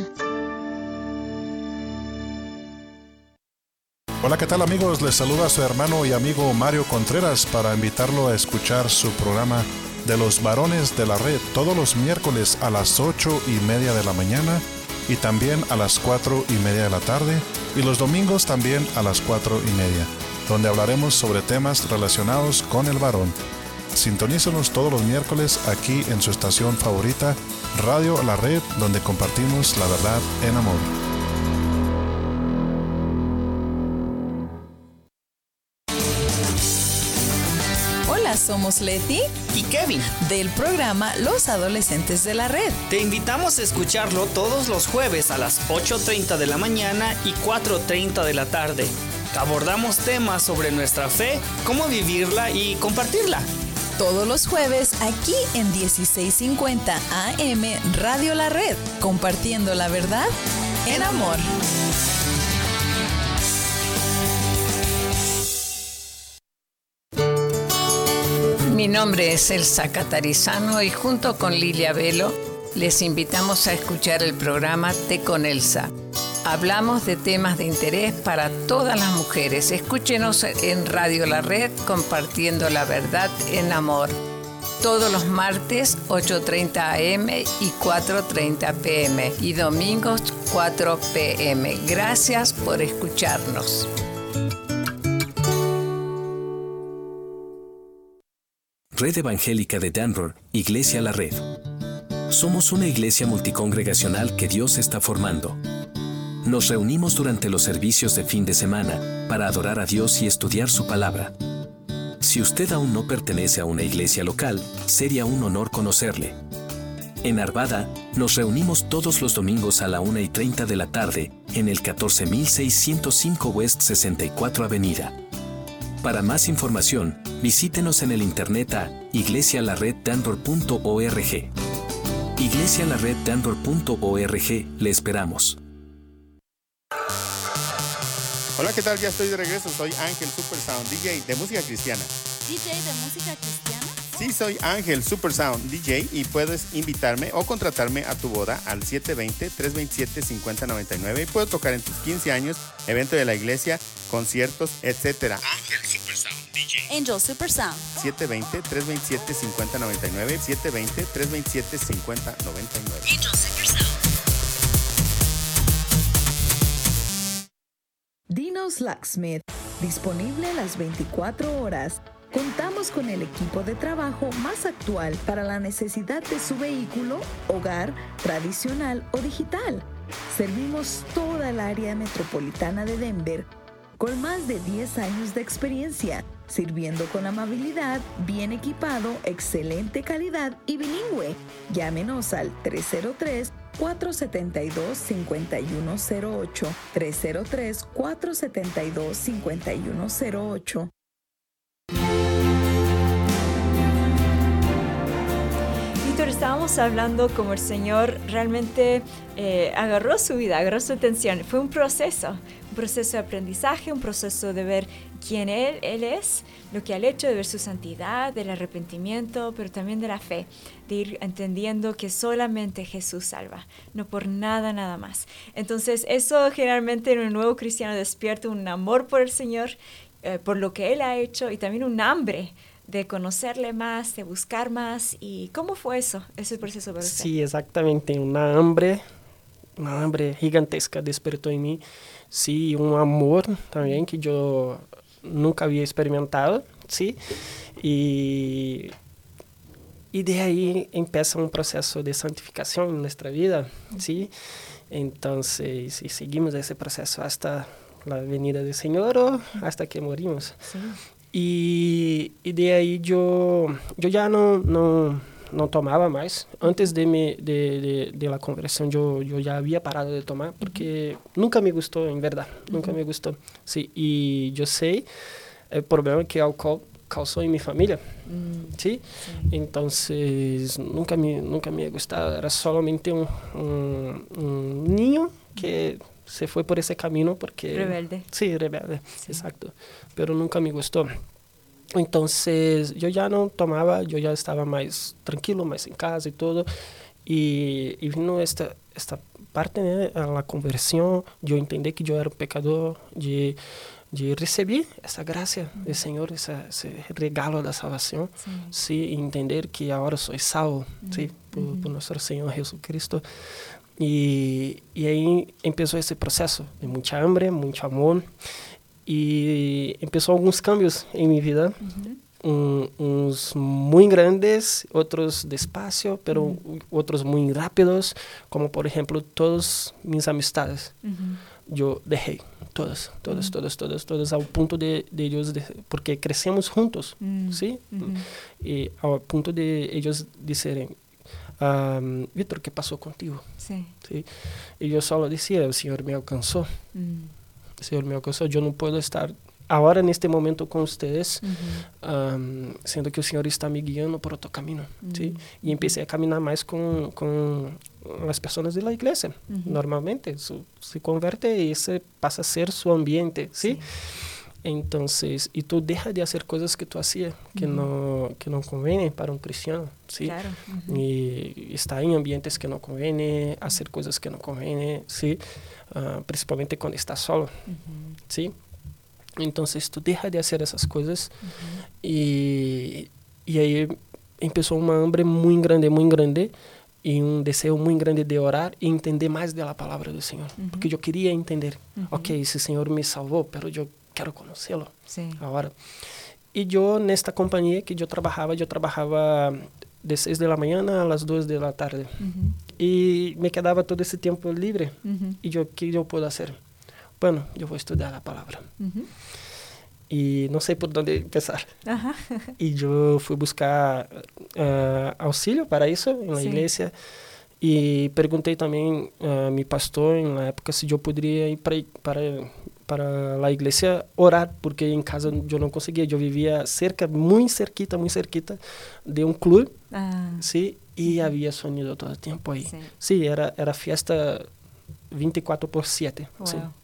Hola, ¿qué tal amigos? Les saluda su hermano y amigo Mario Contreras para invitarlo a escuchar su programa de los varones de la red todos los miércoles a las ocho y media de la mañana y también a las cuatro y media de la tarde y los domingos también a las cuatro y media, donde hablaremos sobre temas relacionados con el varón. Sintonícenos todos los miércoles aquí en su estación favorita, Radio La Red, donde compartimos la verdad en amor. Somos Leti y Kevin del programa Los Adolescentes de la Red. Te invitamos a escucharlo todos los jueves a las ocho treinta de la mañana y cuatro treinta de la tarde. Abordamos temas sobre nuestra fe, cómo vivirla y compartirla. Todos los jueves aquí en dieciséis cincuenta A M Radio La Red, compartiendo la verdad en amor. Mi nombre es Elsa Catarizano y junto con Lilia Velo les invitamos a escuchar el programa Té con Elsa. Hablamos de temas de interés para todas las mujeres. Escúchenos en Radio La Red, compartiendo la verdad en amor. Todos los martes, ocho treinta A M y cuatro treinta P M y domingos, cuatro P M Gracias por escucharnos. Red Evangélica de Denver, Iglesia La Red. Somos una iglesia multicongregacional que Dios está formando. Nos reunimos durante los servicios de fin de semana para adorar a Dios y estudiar su palabra. Si usted aún no pertenece a una iglesia local, sería un honor conocerle. En Arvada, nos reunimos todos los domingos a la una y treinta de la tarde en el catorce mil seiscientos cinco West sesenta y cuatro Avenida. Para más información, visítenos en el internet a iglesia la red denver punto org. iglesia la red denver punto org, le esperamos. Hola, ¿qué tal? Ya estoy de regreso. Soy Ángel Supersound, D J de música cristiana. ¿D J de música cristiana? Sí, soy Ángel Super Sound D J y puedes invitarme o contratarme a tu boda al siete dos cero, tres dos siete, cinco cero nueve nueve y puedo tocar en tus quince años, evento de la iglesia, conciertos, etcétera. Ángel Super Sound D J. Angel Super Sound. siete dos cero, tres dos siete, cinco cero nueve nueve, siete dos cero, tres dos siete, cinco cero nueve nueve. Angel Super Sound. Dino's Locksmith, disponible las veinticuatro horas. Contamos con el equipo de trabajo más actual para la necesidad de su vehículo, hogar, tradicional o digital. Servimos toda el área metropolitana de Denver con más de diez años de experiencia, sirviendo con amabilidad, bien equipado, excelente calidad y bilingüe. Llámenos al tres cero tres, cuatro siete dos, cinco uno cero ocho, tres cero tres, cuatro siete dos, cinco uno cero ocho. Víctor, estábamos hablando como el Señor realmente eh, agarró su vida, agarró su atención. Fue un proceso, un proceso de aprendizaje, un proceso de ver quién Él, Él es, lo que ha hecho, de ver su santidad, del arrepentimiento, pero también de la fe, de ir entendiendo que solamente Jesús salva, no por nada, nada más. Entonces, eso generalmente en un nuevo cristiano despierta un amor por el Señor, eh, por lo que Él ha hecho, y también un hambre de conocerle más, de buscar más. ¿Y cómo fue eso, ese proceso para usted? Sí, exactamente, una hambre, una hambre gigantesca despertó en mí. Sí, un amor también que yo nunca había experimentado, sí. Y, y de ahí empieza un proceso de santificación en nuestra vida, sí. Entonces, y seguimos ese proceso hasta la venida del Señor o hasta que morimos. Sí. Y, y de ahí yo, yo ya no, no, no tomaba más. Antes de, mi, de, de, de la conversión yo, yo ya había parado de tomar porque uh-huh. nunca me gustó, en verdad, uh-huh. nunca me gustó. Sí, y yo sé el problema que el alcohol causó en mi familia, uh-huh. ¿sí? Sí. Entonces nunca me, nunca me gustaba, era solamente un, un, un niño que se fue por ese camino porque... Rebelde. Sí, rebelde, sí. Exacto. Pero nunca me gustó. Entonces, yo ya no tomaba, yo ya estaba más tranquilo, más en casa y todo. Y, y vino esta, esta parte, né, a la conversión, yo entendí que yo era un pecador, de, de recibir essa gracia uh-huh. del Señor, essa, esse regalo da salvação, sí. Sí, entender que agora sou salvo, uh-huh. sí, por, uh-huh. por nosso Senhor Jesucristo. E, e aí começou esse processo de muita hambre, muito amor, e começou alguns cambios em minha vida, uhum. um, uns muito grandes, outros despacio, pero uhum. outros muito rápidos, como por exemplo todas minhas amistades, uhum. eu deixei todas, todas, uhum. todas, todas, todas, ao ponto de, de eles, de, porque crescemos juntos, uhum. sim, uhum. e ao ponto de eles disserem Um, Víctor, ¿qué pasó contigo? Sí. ¿Sí? Y yo solo decía, el Señor me alcanzó. Mm. El Señor me alcanzó. Yo no puedo estar ahora en este momento con ustedes, uh-huh. um, siendo que el Señor está me guiando por otro camino. Uh-huh. ¿Sí? Y empecé a caminar más con, con las personas de la iglesia. Uh-huh. Normalmente su, se convierte y ese pasa a ser su ambiente. ¿Sí? Sí. Entonces, y tú dejas de hacer cosas que tú hacías, que, uh-huh. no, que no convienen para un cristiano, ¿sí? Claro. Uh-huh. Y está en ambientes que no convienen, hacer cosas que no convienen, ¿sí? Uh, principalmente cuando estás solo, uh-huh. ¿sí? Entonces, tú dejas de hacer esas cosas uh-huh. y, y ahí empezó una hambre muy grande, muy grande, y un deseo muy grande de orar y entender más de la palabra del Señor. Uh-huh. Porque yo quería entender, uh-huh. ok, ese Señor me salvó, pero yo quero conhecê-lo sí. agora. E eu, nesta companhia que eu trabalhava, eu trabalhava de seis da manhã às duas da tarde. Uh-huh. E me quedava todo esse tempo livre. Uh-huh. E eu, o que eu posso fazer? Bueno, eu vou estudar a palavra. Uh-huh. E não sei por onde começar. Uh-huh. E eu fui buscar uh, auxílio para isso na sí. igreja. E perguntei também a uh, meu pastor, na época, se eu poderia ir para... para para a igreja orar, porque em casa eu não conseguia, eu vivia cerca, muito cerquita, muito cerquita de um clube, ah. sim, e uhum. havia sonido todo o tempo aí. Sim, sim era, era festa vinte e quatro por sete, sim,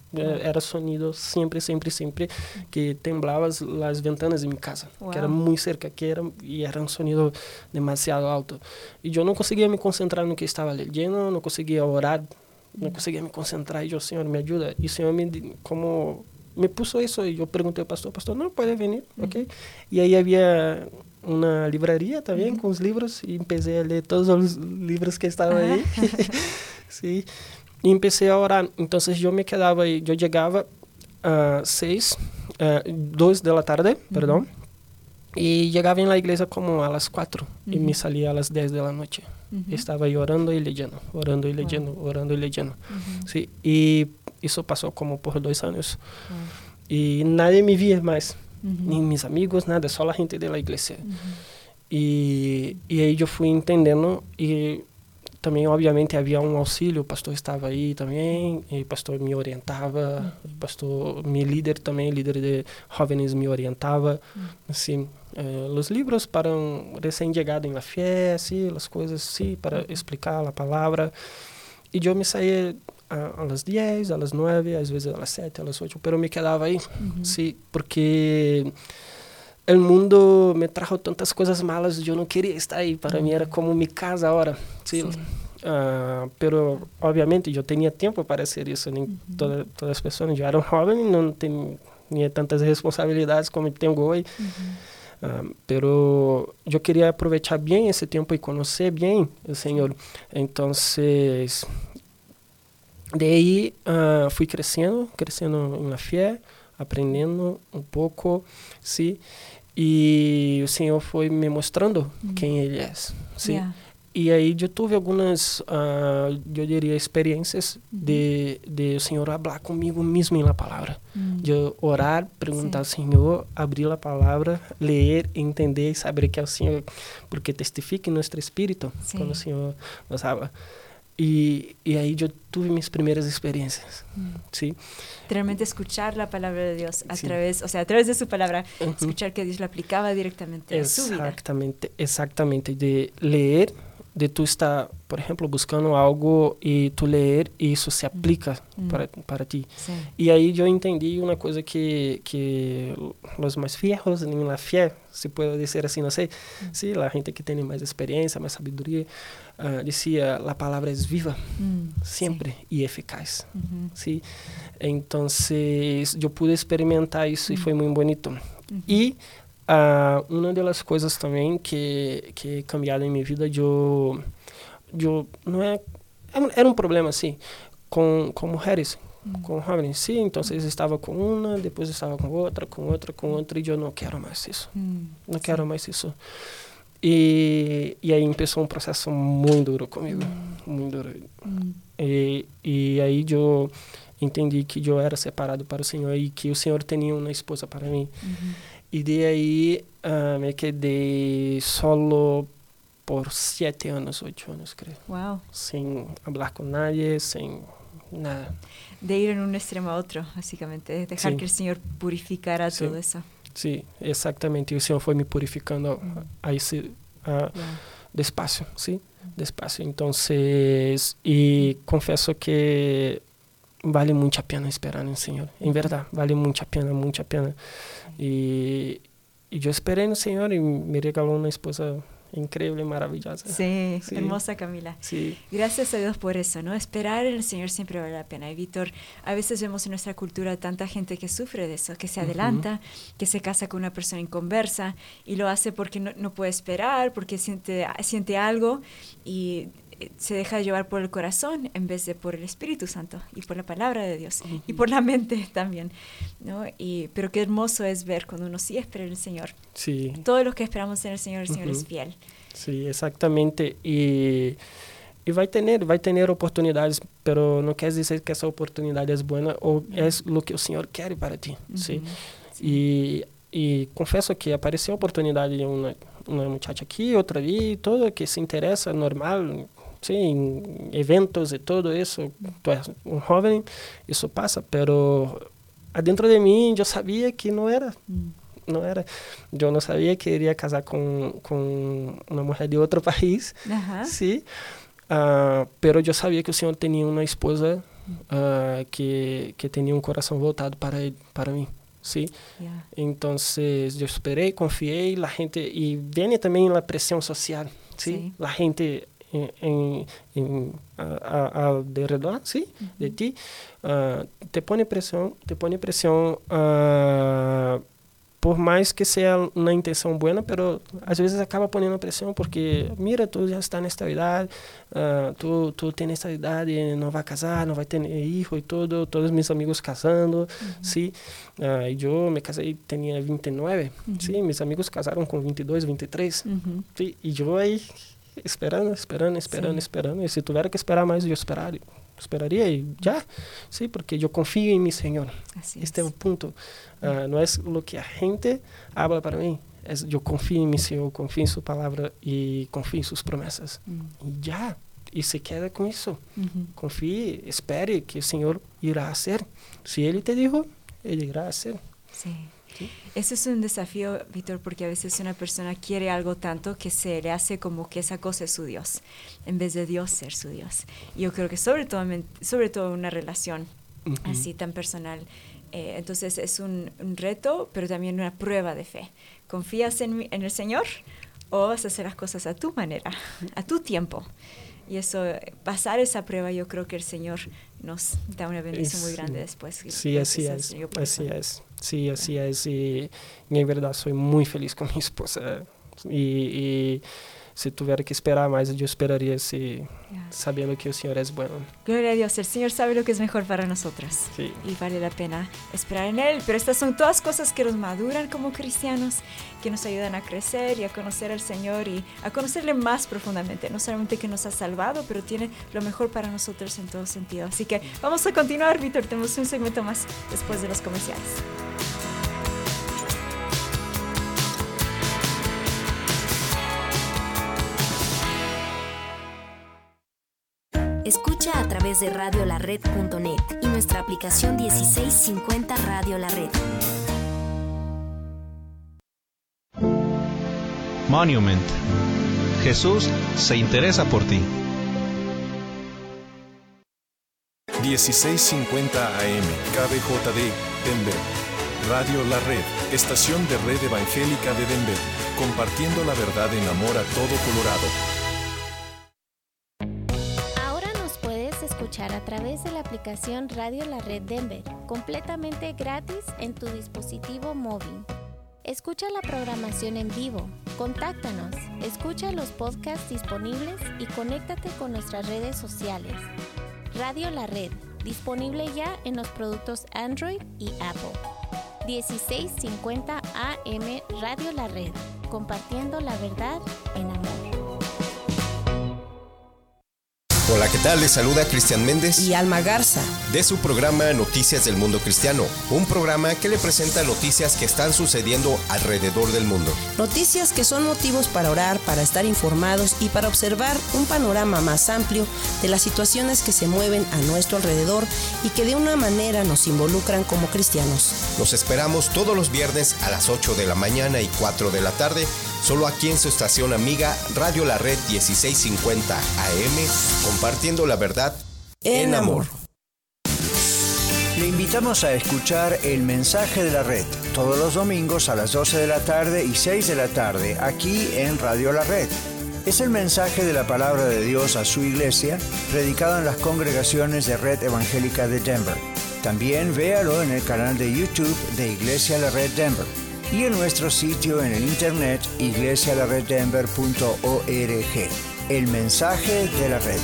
Uh-huh. Era sonido siempre, siempre, siempre que temblaban las ventanas de mi casa, wow. que era muy cerca, que era, y era un sonido demasiado alto. Y yo no conseguía me concentrar en lo que estaba leyendo, no conseguía orar, no conseguía me concentrar. Y yo, Señor, me ayuda. Y el Señor me, como, me puso eso y yo pregunté al pastor, pastor, no, puede venir, uh-huh. ¿ok? Y ahí había una librería también uh-huh. con los libros y empecé a leer todos los libros que estaban uh-huh. ahí. Sí. Y empecé a orar. Entonces yo me quedaba ahí, yo llegaba a uh, seis, uh, dos de la tarde, uh-huh. perdón, y llegaba en la iglesia como a las cuatro uh-huh. y me salía a las diez de la noche. Uh-huh. Estaba ahí orando y leyendo, orando y leyendo, wow. orando y leyendo. Uh-huh. Sí, y eso pasó como por dos años. Uh-huh. Y nadie me veía más, uh-huh. ni mis amigos, nada, solo la gente de la iglesia. Uh-huh. Y, y ahí yo fui entendiendo y também, obviamente, havia um auxílio, o pastor estava aí também, e o pastor me orientava, uhum. o pastor, meu líder também, líder de jovens, me orientava, uhum. assim, eh, os livros para um recém-chegado em la fé, assim, as coisas, assim, para uhum. explicar a palavra, e eu me saía a, a las dez, a las nueve, às vezes a las sete, a las ocho, pero me quedava aí, uhum. sim, porque o mundo me trajo tantas coisas malas, eu não queria estar aí, para uhum. mim era como minha casa agora, sim. sim. Uh, pero obviamente eu tinha tempo para fazer isso, nem uhum. toda, todas as pessoas, eu era um jovem, não tinha tantas responsabilidades como tenho hoje, uhum. uh, pero eu queria aproveitar bem esse tempo e conhecer bem o Senhor, então daí uh, fui crescendo, crescendo na fé, aprendendo um pouco, sim. E o Senhor foi me mostrando uhum. quem Ele é. Sim? Yeah. E aí eu tive algumas, uh, eu diria, experiências uhum. de, de o Senhor falar comigo mesmo na palavra. Uhum. De orar, perguntar ao Senhor, abrir a palavra, ler, entender e saber que é o Senhor, porque testifica em nosso espírito Sim. quando o Senhor nos fala. E, e aí eu tive minhas primeiras experiências, mm. ¿sí? Realmente escuchar la palabra de Dios a sí. través, o sea, a través de su palabra, uh-huh. escuchar que Dios la aplicaba directamente a su vida. Exactamente, exactamente, de leer, de tu estar, por ejemplo, buscando algo e tu ler e isso se aplica mm. para, para ti. Sí. E aí eu entendi uma coisa que, que os mais viejos em la fé, se pode dizer assim, não sei, mm. sí, a gente que tem mais experiência, mais sabedoria, uh, dizia, a palavra é viva, mm. sempre, sí. e eficaz. Mm-hmm. Sí? Então, eu pude experimentar isso mm. e foi muito bonito. Mm-hmm. E Uh, uma das coisas também que que cambiaram em minha vida, eu, eu não é era um problema assim com com mulheres, mm. com jovens, sim, então eu estava com uma, depois estava com outra, com outra, com outra e eu não quero mais isso, mm. não sim. quero mais isso. E e aí começou um processo muito duro comigo, mm. muito duro. Mm. E e aí eu entendi que eu era separado para o Senhor e que o Senhor tinha uma esposa para mim. Mm-hmm. E de aí uh, me quedei solo por sete anos, oito anos, creio. Wow. Sem falar com nadie, sem nada. De ir en un extremo a otro, básicamente. Dejar sí. que el Señor purificara sí. todo eso. Sí, exactamente. O Senhor foi me purificando mm. a esse uh, yeah. despacio, sí, mm. despacio. Entonces, e confesso que vale muito a pena esperar no Senhor. Em verdade, vale muito a pena, muito a pena. E, e eu esperei no Senhor e me regalou uma esposa increíble, maravillosa. Sí, sí, hermosa Camila. Sí. Gracias a Dios por eso, ¿no? Esperar en el Señor siempre vale la pena. Y Víctor, a veces vemos en nuestra cultura tanta gente que sufre de eso, que se adelanta, uh-huh. que se casa con una persona inconversa y lo hace porque no, no puede esperar, porque siente, siente algo y se deja llevar por el corazón en vez de por el Espíritu Santo y por la palabra de Dios uh-huh. y por la mente también, ¿no? Y, pero qué hermoso es ver cuando uno sí espera en el Señor. Sí. Todo lo que esperamos en el Señor, el Señor uh-huh. es fiel. Sí, exactamente. Y, y va a tener, va a tener oportunidades, pero no quiere decir que esa oportunidad es buena o uh-huh. es lo que el Señor quiere para ti. Uh-huh. ¿Sí? Sí. Y, y confieso que apareció oportunidad de una, una muchacha aquí, otra allí, todo que se interesa, normal, sí, em eventos e tudo isso, tu és um jovem, isso passa, pero adentro de mim eu sabia que não era, mm. não era, eu não sabia que iria casar com com uma mulher de outro país, uh-huh. sim, uh, pero eu sabia que o Senhor tinha uma esposa uh, que, que tenía un corazón voltado para, él, para mí. Sí, yeah. Entonces yo esperé, confié, la gente, y viene también la presión social, sí, sí. La gente en, en, en, a, a, alrededor, sí, uh-huh. de ti, uh, te pone presión, te pone presión, uh, por más que sea una intención buena, pero a veces acaba poniendo presión porque, mira, tú ya estás en esta edad, uh, tú, tú tienes esta edad y no vas a casar, no vas a tener hijo y todo, todos mis amigos casando, uh-huh. sí. Uh, yo me casé y tenía veintinueve, uh-huh. sí, mis amigos casaron con veintidós, veintitrés, uh-huh. sí, y yo ahí esperando, esperando, esperando, sí. esperando, y si tuviera que esperar más, yo esperaría. esperaría y ya, sí, porque yo confío en mi Señor. Así este es el punto. Uh, no es lo que la gente habla para mí, es yo confío en mi Señor, confío en su palabra y confío en sus promesas. Mm. Y ya, y se queda con eso. Uh-huh. Confíe, espere que el Señor irá a hacer. Si Él te dijo, Él irá a hacer. Sí. ¿Sí? Eso es un desafío, Víctor, porque a veces una persona quiere algo tanto que se le hace como que esa cosa es su Dios, en vez de Dios ser su Dios. Y yo creo que sobre todo, sobre todo una relación uh-huh. así tan personal, eh, entonces es un, un reto, pero también una prueba de fe. ¿Confías en, en el Señor o vas a hacer las cosas a tu manera, a tu tiempo? Y eso, pasar esa prueba, yo creo que el Señor nos da una bendición es, muy grande después. Sí, así es, así es. Sí, así es. Y, y en verdad soy muy feliz con mi esposa. Y, y si tuviera que esperar más, yo esperaría si, yeah. sabiendo que el Señor es bueno. Gloria a Dios, el Señor sabe lo que es mejor para nosotros. Sí. Y vale la pena esperar en Él. Pero estas son todas cosas que nos maduran como cristianos, que nos ayudan a crecer y a conocer al Señor y a conocerle más profundamente. No solamente que nos ha salvado, pero tiene lo mejor para nosotros en todo sentido. Así que vamos a continuar, Víctor. Tenemos un segmento más después de los comerciales. Escucha a través de radio la red punto net y nuestra aplicación dieciséis cincuenta Radio La Red. Monument. Jesús se interesa por ti. dieciséis cincuenta A M, K B J D, Denver. Radio La Red, estación de red evangélica de Denver, compartiendo la verdad en amor a todo Colorado. A través de la aplicación Radio La Red Denver, completamente gratis en tu dispositivo móvil. Escucha la programación en vivo, contáctanos, escucha los podcasts disponibles y conéctate con nuestras redes sociales. Radio La Red, disponible ya en los productos Android y Apple. dieciséis cincuenta A M Radio La Red, compartiendo la verdad en amor. Hola, ¿qué tal? Les saluda Cristian Méndez y Alma Garza de su programa Noticias del Mundo Cristiano, un programa que le presenta noticias que están sucediendo alrededor del mundo. Noticias que son motivos para orar, para estar informados y para observar un panorama más amplio de las situaciones que se mueven a nuestro alrededor y que de una manera nos involucran como cristianos. Los esperamos todos los viernes a las ocho de la mañana y cuatro de la tarde, solo aquí en su estación amiga Radio La Red dieciséis cincuenta A M, compartiendo la verdad en amor. Le invitamos a escuchar El Mensaje de la Red todos los domingos a las doce de la tarde y seis de la tarde aquí en Radio La Red. Es el mensaje de la palabra de Dios a su iglesia, predicado en las congregaciones de Red Evangélica de Denver. También véalo en el canal de YouTube de Iglesia La Red Denver y en nuestro sitio en el internet iglesia la red denver punto org. El mensaje de la red.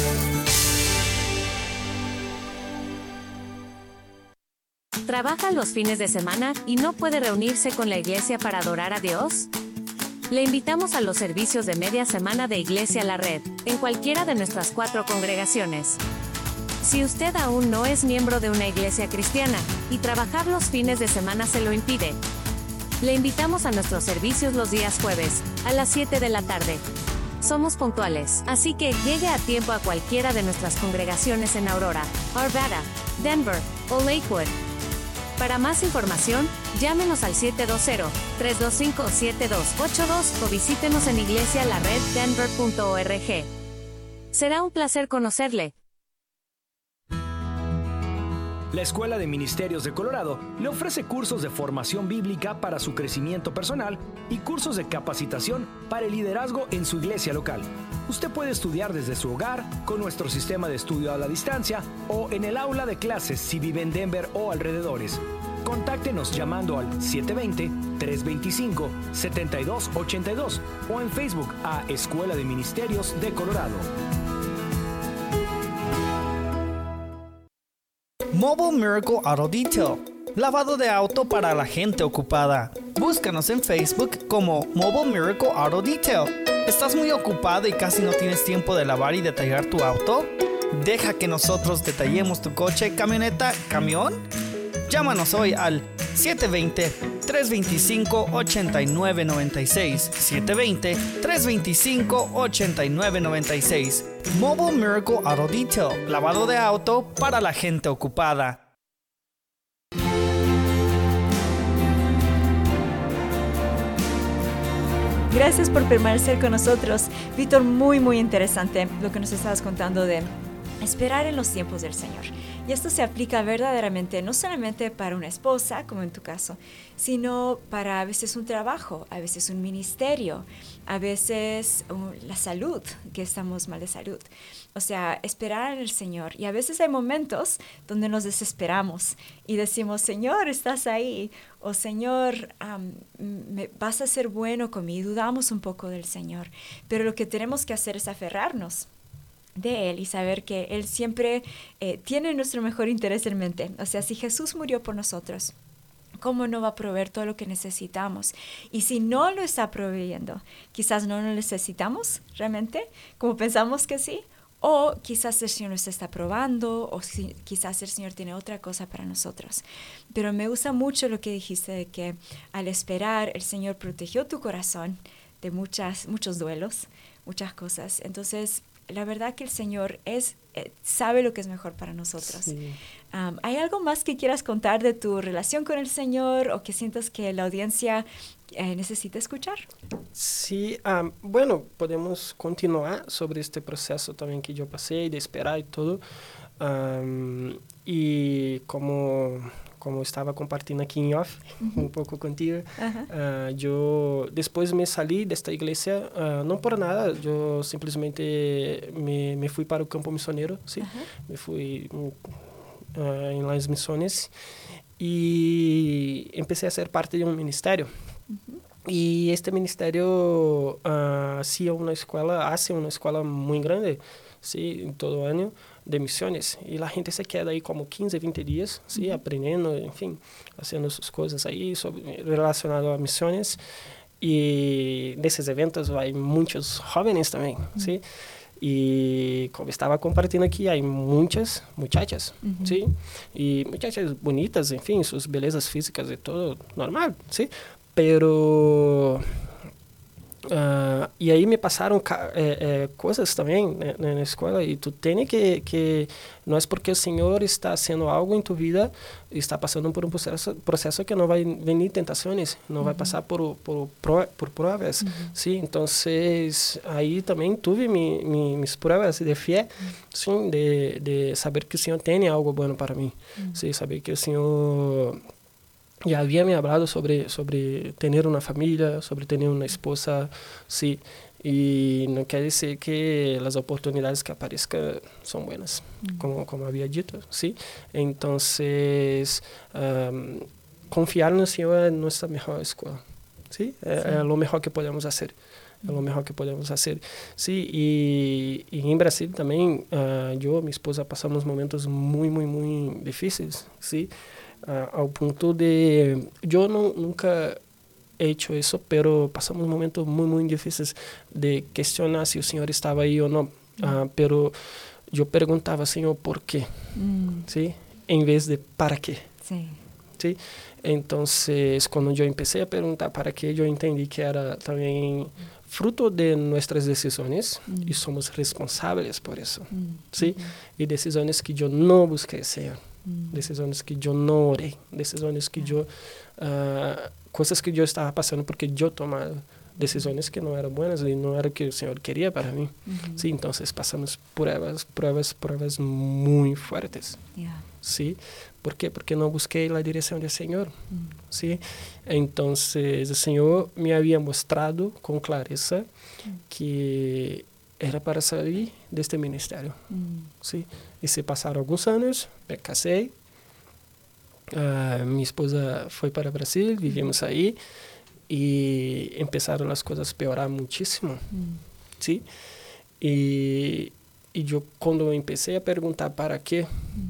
¿Trabaja los fines de semana y no puede reunirse con la iglesia para adorar a Dios? Le invitamos a los servicios de media semana de Iglesia La Red, en cualquiera de nuestras cuatro congregaciones. Si usted aún no es miembro de una iglesia cristiana, y trabajar los fines de semana se lo impide, le invitamos a nuestros servicios los días jueves, a las siete de la tarde. Somos puntuales, así que llegue a tiempo a cualquiera de nuestras congregaciones en Aurora, Arvada, Denver o Lakewood. Para más información, llámenos al siete dos cero, tres dos cinco, siete dos ocho dos o visítenos en iglesia la red denver punto org. Será un placer conocerle. La Escuela de Ministerios de Colorado le ofrece cursos de formación bíblica para su crecimiento personal y cursos de capacitación para el liderazgo en su iglesia local. Usted puede estudiar desde su hogar, con nuestro sistema de estudio a la distancia o en el aula de clases si vive en Denver o alrededores. Contáctenos llamando al siete dos cero, tres dos cinco, siete dos ocho dos o en Facebook a Escuela de Ministerios de Colorado. Mobile Miracle Auto Detail. Lavado de auto para la gente ocupada. Búscanos en Facebook como Mobile Miracle Auto Detail. ¿Estás muy ocupado y casi no tienes tiempo de lavar y detallar tu auto? Deja que nosotros detallemos tu coche, camioneta, camión. Llámanos hoy al siete dos cero, tres dos cinco, ocho nueve nueve seis. siete dos cero, tres dos cinco, ocho nueve nueve seis. Mobile Miracle Auto Detail. Lavado de auto para la gente ocupada. Gracias por permanecer con nosotros. Víctor, muy, muy interesante lo que nos estabas contando de esperar en los tiempos del Señor. Y esto se aplica verdaderamente no solamente para una esposa, como en tu caso, sino para a veces un trabajo, a veces un ministerio, a veces uh, la salud, que estamos mal de salud. O sea, esperar en el Señor. Y a veces hay momentos donde nos desesperamos y decimos, Señor, estás ahí. O Señor, um, me, vas a ser bueno conmigo. Dudamos un poco del Señor. Pero lo que tenemos que hacer es aferrarnos de Él y saber que Él siempre eh, tiene nuestro mejor interés en mente. O sea, si Jesús murió por nosotros, ¿cómo no va a proveer todo lo que necesitamos? Y si no lo está proveyendo, quizás no lo necesitamos realmente, como pensamos que sí, o quizás el Señor nos está probando, o si, quizás el Señor tiene otra cosa para nosotros. Pero me gusta mucho lo que dijiste de que al esperar el Señor protegió tu corazón de muchas, muchos duelos, muchas cosas. Entonces, la verdad que el Señor es, eh, sabe lo que es mejor para nosotros. Sí. Um, ¿Hay algo más que quieras contar de tu relación con el Señor o que sientas que la audiencia eh, necesita escuchar? Sí, um, bueno, podemos continuar sobre este proceso también que yo pasé de esperar y todo. Um, y como... como estava compartilhando aqui em off, uhum. um pouco contigo, uh-huh. uh, eu depois me saí desta igreja, uh, não por nada, eu simplesmente me, me fui para o campo missioneiro, sim, uh-huh. me fui uh, em Las Missões e comecei a ser parte de um ministério. Uh-huh. E este ministério uh, hacía uma escola, hace uma escola muito grande, sim, em todo ano, de missões, e a gente se queda aí como quinze, vinte dias, sim, uhum. aprendendo, enfim, fazendo suas coisas aí sobre, relacionado a missões, e nesses eventos vai muitos jovens também, uhum. sim, e como estava compartilhando aqui, há muitas muchachas, uhum. sim, e muchachas bonitas, enfim, suas belezas físicas e tudo normal, sim, pero... Uh, e aí me passaram é, é, coisas também, né, na escola, e tu tem que, que não é porque o Senhor está fazendo algo em tua vida, está passando por um processo, processo que não vai vir tentações, não uhum. vai passar por, por, por, por provas, uhum. sim, então aí também tive mi, mi, mis provas de fé, uhum. sim, de, de saber que o Senhor tem algo bueno para mim, uhum. sim, saber que o Senhor... Ya había me hablado sobre, sobre tener una familia, sobre tener una esposa, sí. Y no quiere decir que las oportunidades que aparezcan son buenas, mm. como, como había dicho, sí. Entonces, um, confiar en el Señor es nuestra mejor escuela, sí. sí. Es, es lo mejor que podemos hacer. Mm. Es lo mejor que podemos hacer, sí. Y, y en Brasil también, uh, yo y mi esposa pasamos momentos muy, muy, muy difíciles, sí. Uh, ao ponto de eu não, nunca he hecho isso, pero passamos momentos muito muito difíceis de questionar se o Senhor estava aí ou não, uh, pero eu perguntava, Senhor, por quê? Mm. ¿Sí? Em vez de para quê? Sí. ¿Sí? Então, quando eu comecei a perguntar para quê, eu entendi que era também fruto de nossas decisões mm. e somos responsáveis por isso, mm. ¿sí? Mm-hmm. E decisões que eu não busquei, Senhor. Mm. Decisões que eu não orei, decisões que eu, uh, coisas que eu estava passando porque eu tomava decisiones que no eran buenas y no era lo que el Señor quería para mí. Uh-huh. Sí, entonces pasamos pruebas, pruebas, pruebas muy fuertes. Yeah. Sí, ¿por qué? Porque no busqué la dirección del Señor. Uh-huh. Sí, entonces el Señor me había mostrado con clareza uh-huh. que era para salir de este ministerio. Uh-huh. Sí, y se pasaron algunos años, me casé, uh, mi esposa fue para Brasil, vivimos uh-huh. ahí. Y empezaron las cosas a piorar muchísimo, mm. ¿sí? Y, y yo cuando empecé a preguntar para qué,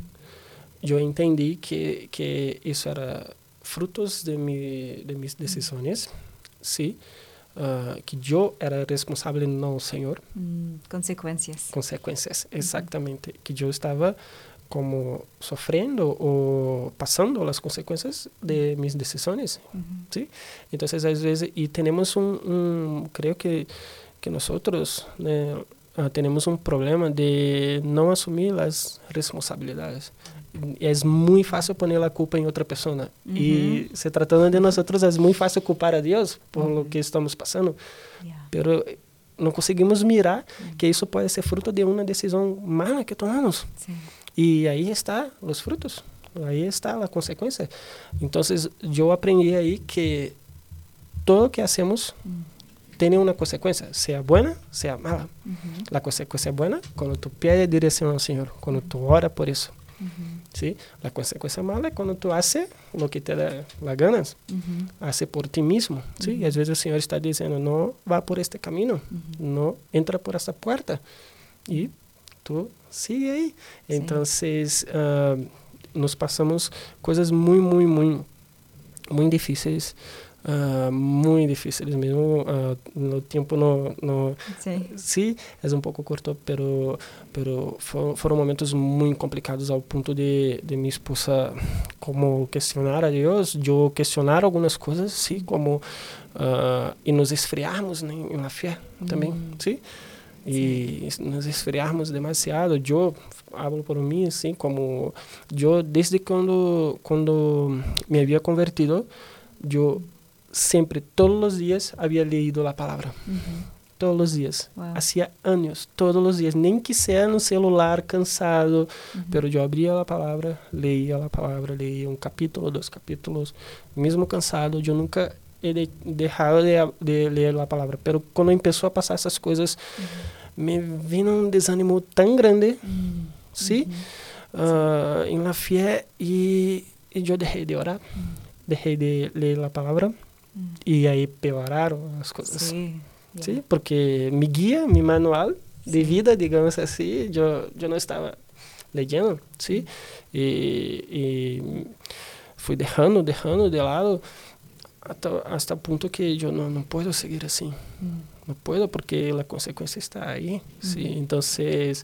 mm. yo entendí que, que eso era frutos de, mi, de mis decisiones, ¿sí? Uh, que yo era responsable, no el Señor. Mm. Consecuencias. Consecuencias, exactamente. Mm-hmm. Que yo estaba como sufriendo o pasando las consecuencias de mis decisiones, uh-huh. ¿sí? Entonces, a veces, y tenemos un, un creo que, que nosotros eh, uh, tenemos un problema de no asumir las responsabilidades. Es muy fácil poner la culpa en otra persona. Uh-huh. Y se tratando de nosotros, es muy fácil culpar a Dios por uh-huh. lo que estamos pasando. Yeah. Pero no conseguimos mirar uh-huh. que eso puede ser fruto de una decisión mala que tomamos. Sí. Y ahí están los frutos, ahí está la consecuencia. Entonces yo aprendí ahí que todo lo que hacemos mm. tiene una consecuencia, sea buena, sea mala. Uh-huh. La consecuencia buena cuando tú pides dirección al Señor, cuando tú oras por eso. Uh-huh. ¿Sí? La consecuencia mala es cuando tú haces lo que te da las ganas, uh-huh. haces por ti mismo. ¿Sí? Uh-huh. Y a veces el Señor está diciendo, no va por este camino, uh-huh. no entra por esta puerta. Y tú sigue ahí. Sí. Entonces, uh, nos pasamos cosas muy, muy, muy, muy difíciles, uh, muy difíciles mesmo. Uh, el tiempo no, no sí. sí, es un poco corto, pero, pero for, fueron momentos muy complicados al punto de, de mi esposa como cuestionar a Dios, yo cuestionar algunas cosas, sí, como, uh, y nos esfriamos en, en la fe mm. también, sí. Y sí. nos esfriamos demasiado. Yo hablo por mí, assim, como yo desde cuando, cuando me había convertido, yo siempre, todos los días, había leído la palabra. Uh-huh. Todos los días. Wow. Hacía años, todos los días. Nem que sea no celular, cansado, uh-huh. pero yo abría la palabra, leía la palabra, leía un capítulo, dos capítulos, mesmo cansado, yo nunca he de, dejado de, de leer la palabra. Pero cuando empezó a pasar esas cosas, uh-huh. me vino un desánimo tan grande, uh-huh. ¿sí? Uh, en la fe, y, y yo dejé de orar, uh-huh. dejé de leer la palabra, uh-huh. y ahí peoraron las cosas. Sí, yeah. ¿Sí? Porque mi guía, mi manual sí. de vida, digamos así, yo, yo no estaba leyendo, ¿sí? Uh-huh. Y, y fui dejando, dejando de lado, hasta, hasta el punto que yo no, no puedo seguir así. Mm. No puedo porque la consecuencia está ahí. Mm. ¿Sí? Entonces,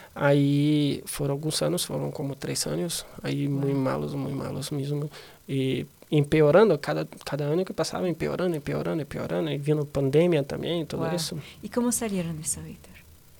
ahí fueron algunos años, fueron como tres años, ahí wow. muy malos, muy malos mismo. Y empeorando, cada, cada año que pasaba, empeorando, empeorando, empeorando. Y vino pandemia también y todo wow. eso. ¿Y cómo salieron de eso, Víctor?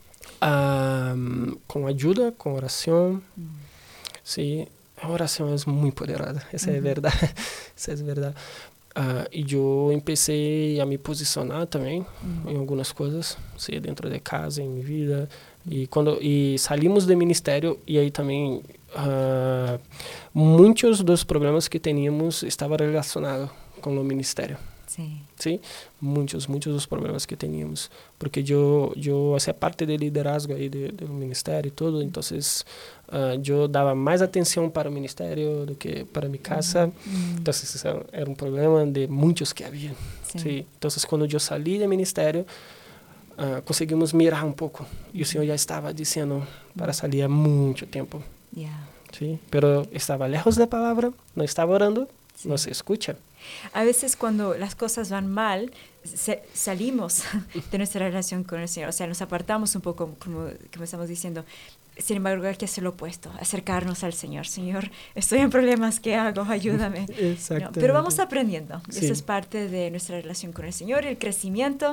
Um, con ayuda, con oración. Mm. Sí, la oración es muy poderosa, esa uh-huh. es verdad. Esa es verdad. Uh, e eu empecei a me posicionar também uhum. em algumas coisas, sim, dentro de casa, em minha vida. E quando e saímos do ministério, e aí também uh, muitos dos problemas que tínhamos estavam relacionados com o ministério. Sim. Sim, muitos, muitos dos problemas que tínhamos, porque eu eu fazia parte do liderazgo aí do, do ministério e tudo, então uh, eu dava mais atenção para o ministério do que para minha casa. Uhum. Então isso era um problema de muitos que havia. Sim. Sim. Então quando eu saí do ministério, uh, conseguimos mirar um pouco, e o Senhor já estava dizendo para sair há muito tempo. Yeah. Sim, pero estava lejos da palavra, não estava orando, sí. no se escucha. A veces cuando las cosas van mal, se, salimos de nuestra relación con el Señor, o sea, nos apartamos un poco, como, como estamos diciendo. Sin embargo, hay que hacer lo opuesto, acercarnos al Señor. Señor, estoy en problemas, ¿qué hago? Ayúdame. ¿No? Pero vamos aprendiendo. Sí. Eso es parte de nuestra relación con el Señor, el crecimiento.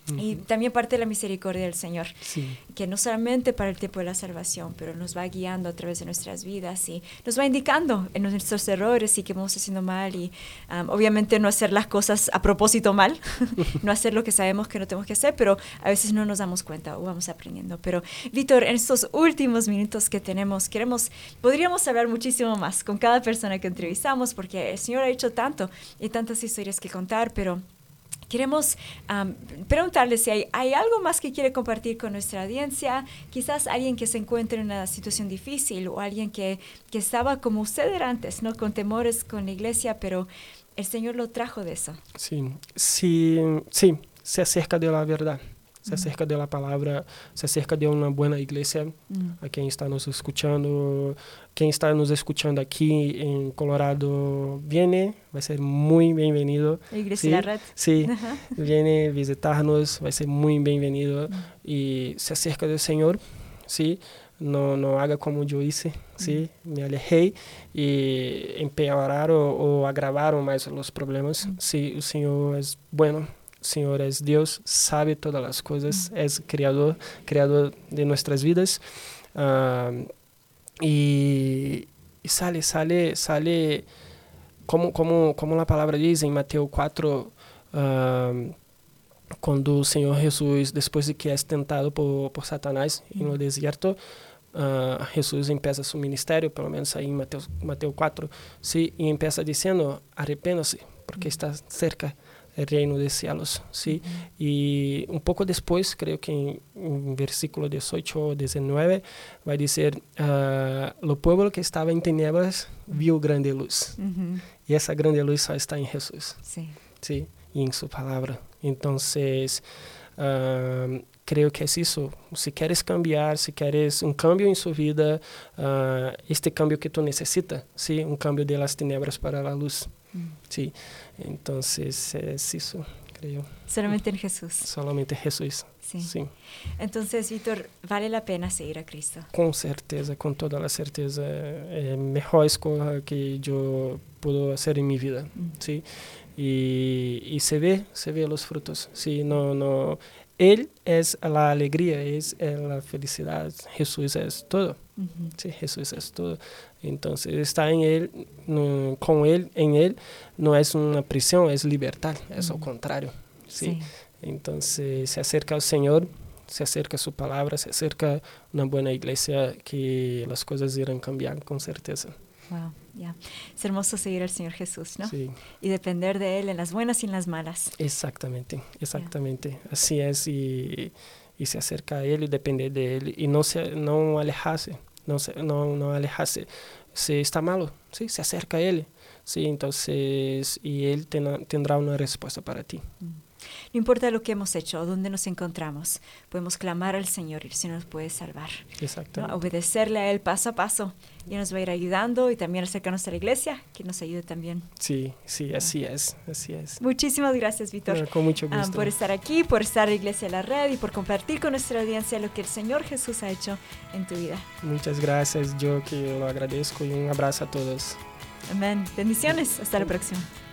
Uh-huh. Y también parte de la misericordia del Señor, sí. que no solamente para el tiempo de la salvación, pero nos va guiando a través de nuestras vidas y nos va indicando en nuestros errores y que vamos haciendo mal y um, obviamente no hacer las cosas a propósito mal, no hacer lo que sabemos que no tenemos que hacer, pero a veces no nos damos cuenta o vamos aprendiendo. Pero Víctor, en estos últimos minutos que tenemos, queremos, podríamos hablar muchísimo más con cada persona que entrevistamos porque el Señor ha hecho tanto y tantas historias que contar, pero queremos um, preguntarle si hay, hay algo más que quiere compartir con nuestra audiencia, quizás alguien que se encuentre en una situación difícil o alguien que, que estaba como usted era antes, ¿no? Con temores con la iglesia, pero el Señor lo trajo de eso. Sí, sí, sí, se acerca de la verdad, se acerca de la palabra, se acerca de una buena iglesia, mm. a quien está nos escuchando, quien está nos escuchando aquí en Colorado, viene, va a ser muy bienvenido. Iglesia ¿sí? La Red. Sí, uh-huh. Viene a visitarnos, va a ser muy bienvenido mm. y se acerca del Señor, ¿sí? No, no haga como yo hice, ¿sí? Mm. Me alejé y empeorar o, o agravaron más los problemas. Mm. Sí, el Señor es bueno. Señor es Dios, sabe todas las cosas, mm. es creador, creador de nuestras vidas. Uh, y, y sale, sale, sale, como, como, como la palabra dice en Mateo cuatro, uh, cuando el Señor Jesús, después de que es tentado por, por Satanás mm. en el desierto, uh, Jesús empieza su ministerio, pelo menos ahí en Mateo, Mateo cuatro, ¿sí? Y empieza diciendo, arrepéndase, porque mm. está cerca el reino de cielos, ¿sí? Uh-huh. Y un poco después, creo que en, en versículo dieciocho o diecinueve, va a decir, uh, lo pueblo que estaba en tinieblas vio grande luz. Uh-huh. Y esa grande luz solo está en Jesús, sí. ¿sí? Y en su palabra. Entonces, uh, creo que es eso. Si quieres cambiar, si quieres un cambio en su vida, uh, este cambio que tú necesitas, ¿sí? Un cambio de las tinieblas para la luz. Sí, entonces es eso, creo. Solamente en Jesús. Solamente Jesús. Sí. sí. Entonces, Víctor, ¿vale la pena seguir a Cristo? Con certeza, con toda la certeza. Es la mejor escoja que yo puedo hacer en mi vida. Mm. Sí. Y, y se ve, se ve los frutos. Sí, no, no. Él es la alegría, es la felicidad. Jesús es todo. Uh-huh. Sí, Jesús es todo. Entonces, estar en Él, no, con Él, en Él, no es una prisión, es libertad, es uh-huh. al contrario. ¿sí? Sí. Entonces, se acerca al Señor, se acerca a su palabra, se acerca a una buena iglesia, que las cosas irán cambiar con certeza. Wow, ya. Yeah. Es hermoso seguir al Señor Jesús, ¿no? Sí. Y depender de Él en las buenas y en las malas. Exactamente, exactamente. Yeah. Así es, y, y se acerca a Él y depender de Él, y no, se, no alejarse. No, se, no, no alejarse. Si está malo, sí, se acerca a Él. Sí, entonces, y Él ten, tendrá una respuesta para ti. Mm. No importa lo que hemos hecho o dónde nos encontramos, podemos clamar al Señor y el Señor nos puede salvar. Exactamente. ¿no? Obedecerle a Él paso a paso y nos va a ir ayudando y también acercarnos a la iglesia, que nos ayude también. Sí, sí, así es, así es. Muchísimas gracias, Víctor. No, con mucho gusto. Um, por estar aquí, por estar en Iglesia La Red y por compartir con nuestra audiencia lo que el Señor Jesús ha hecho en tu vida. Muchas gracias, yo que lo agradezco y un abrazo a todos. Amén. Bendiciones. Hasta la próxima.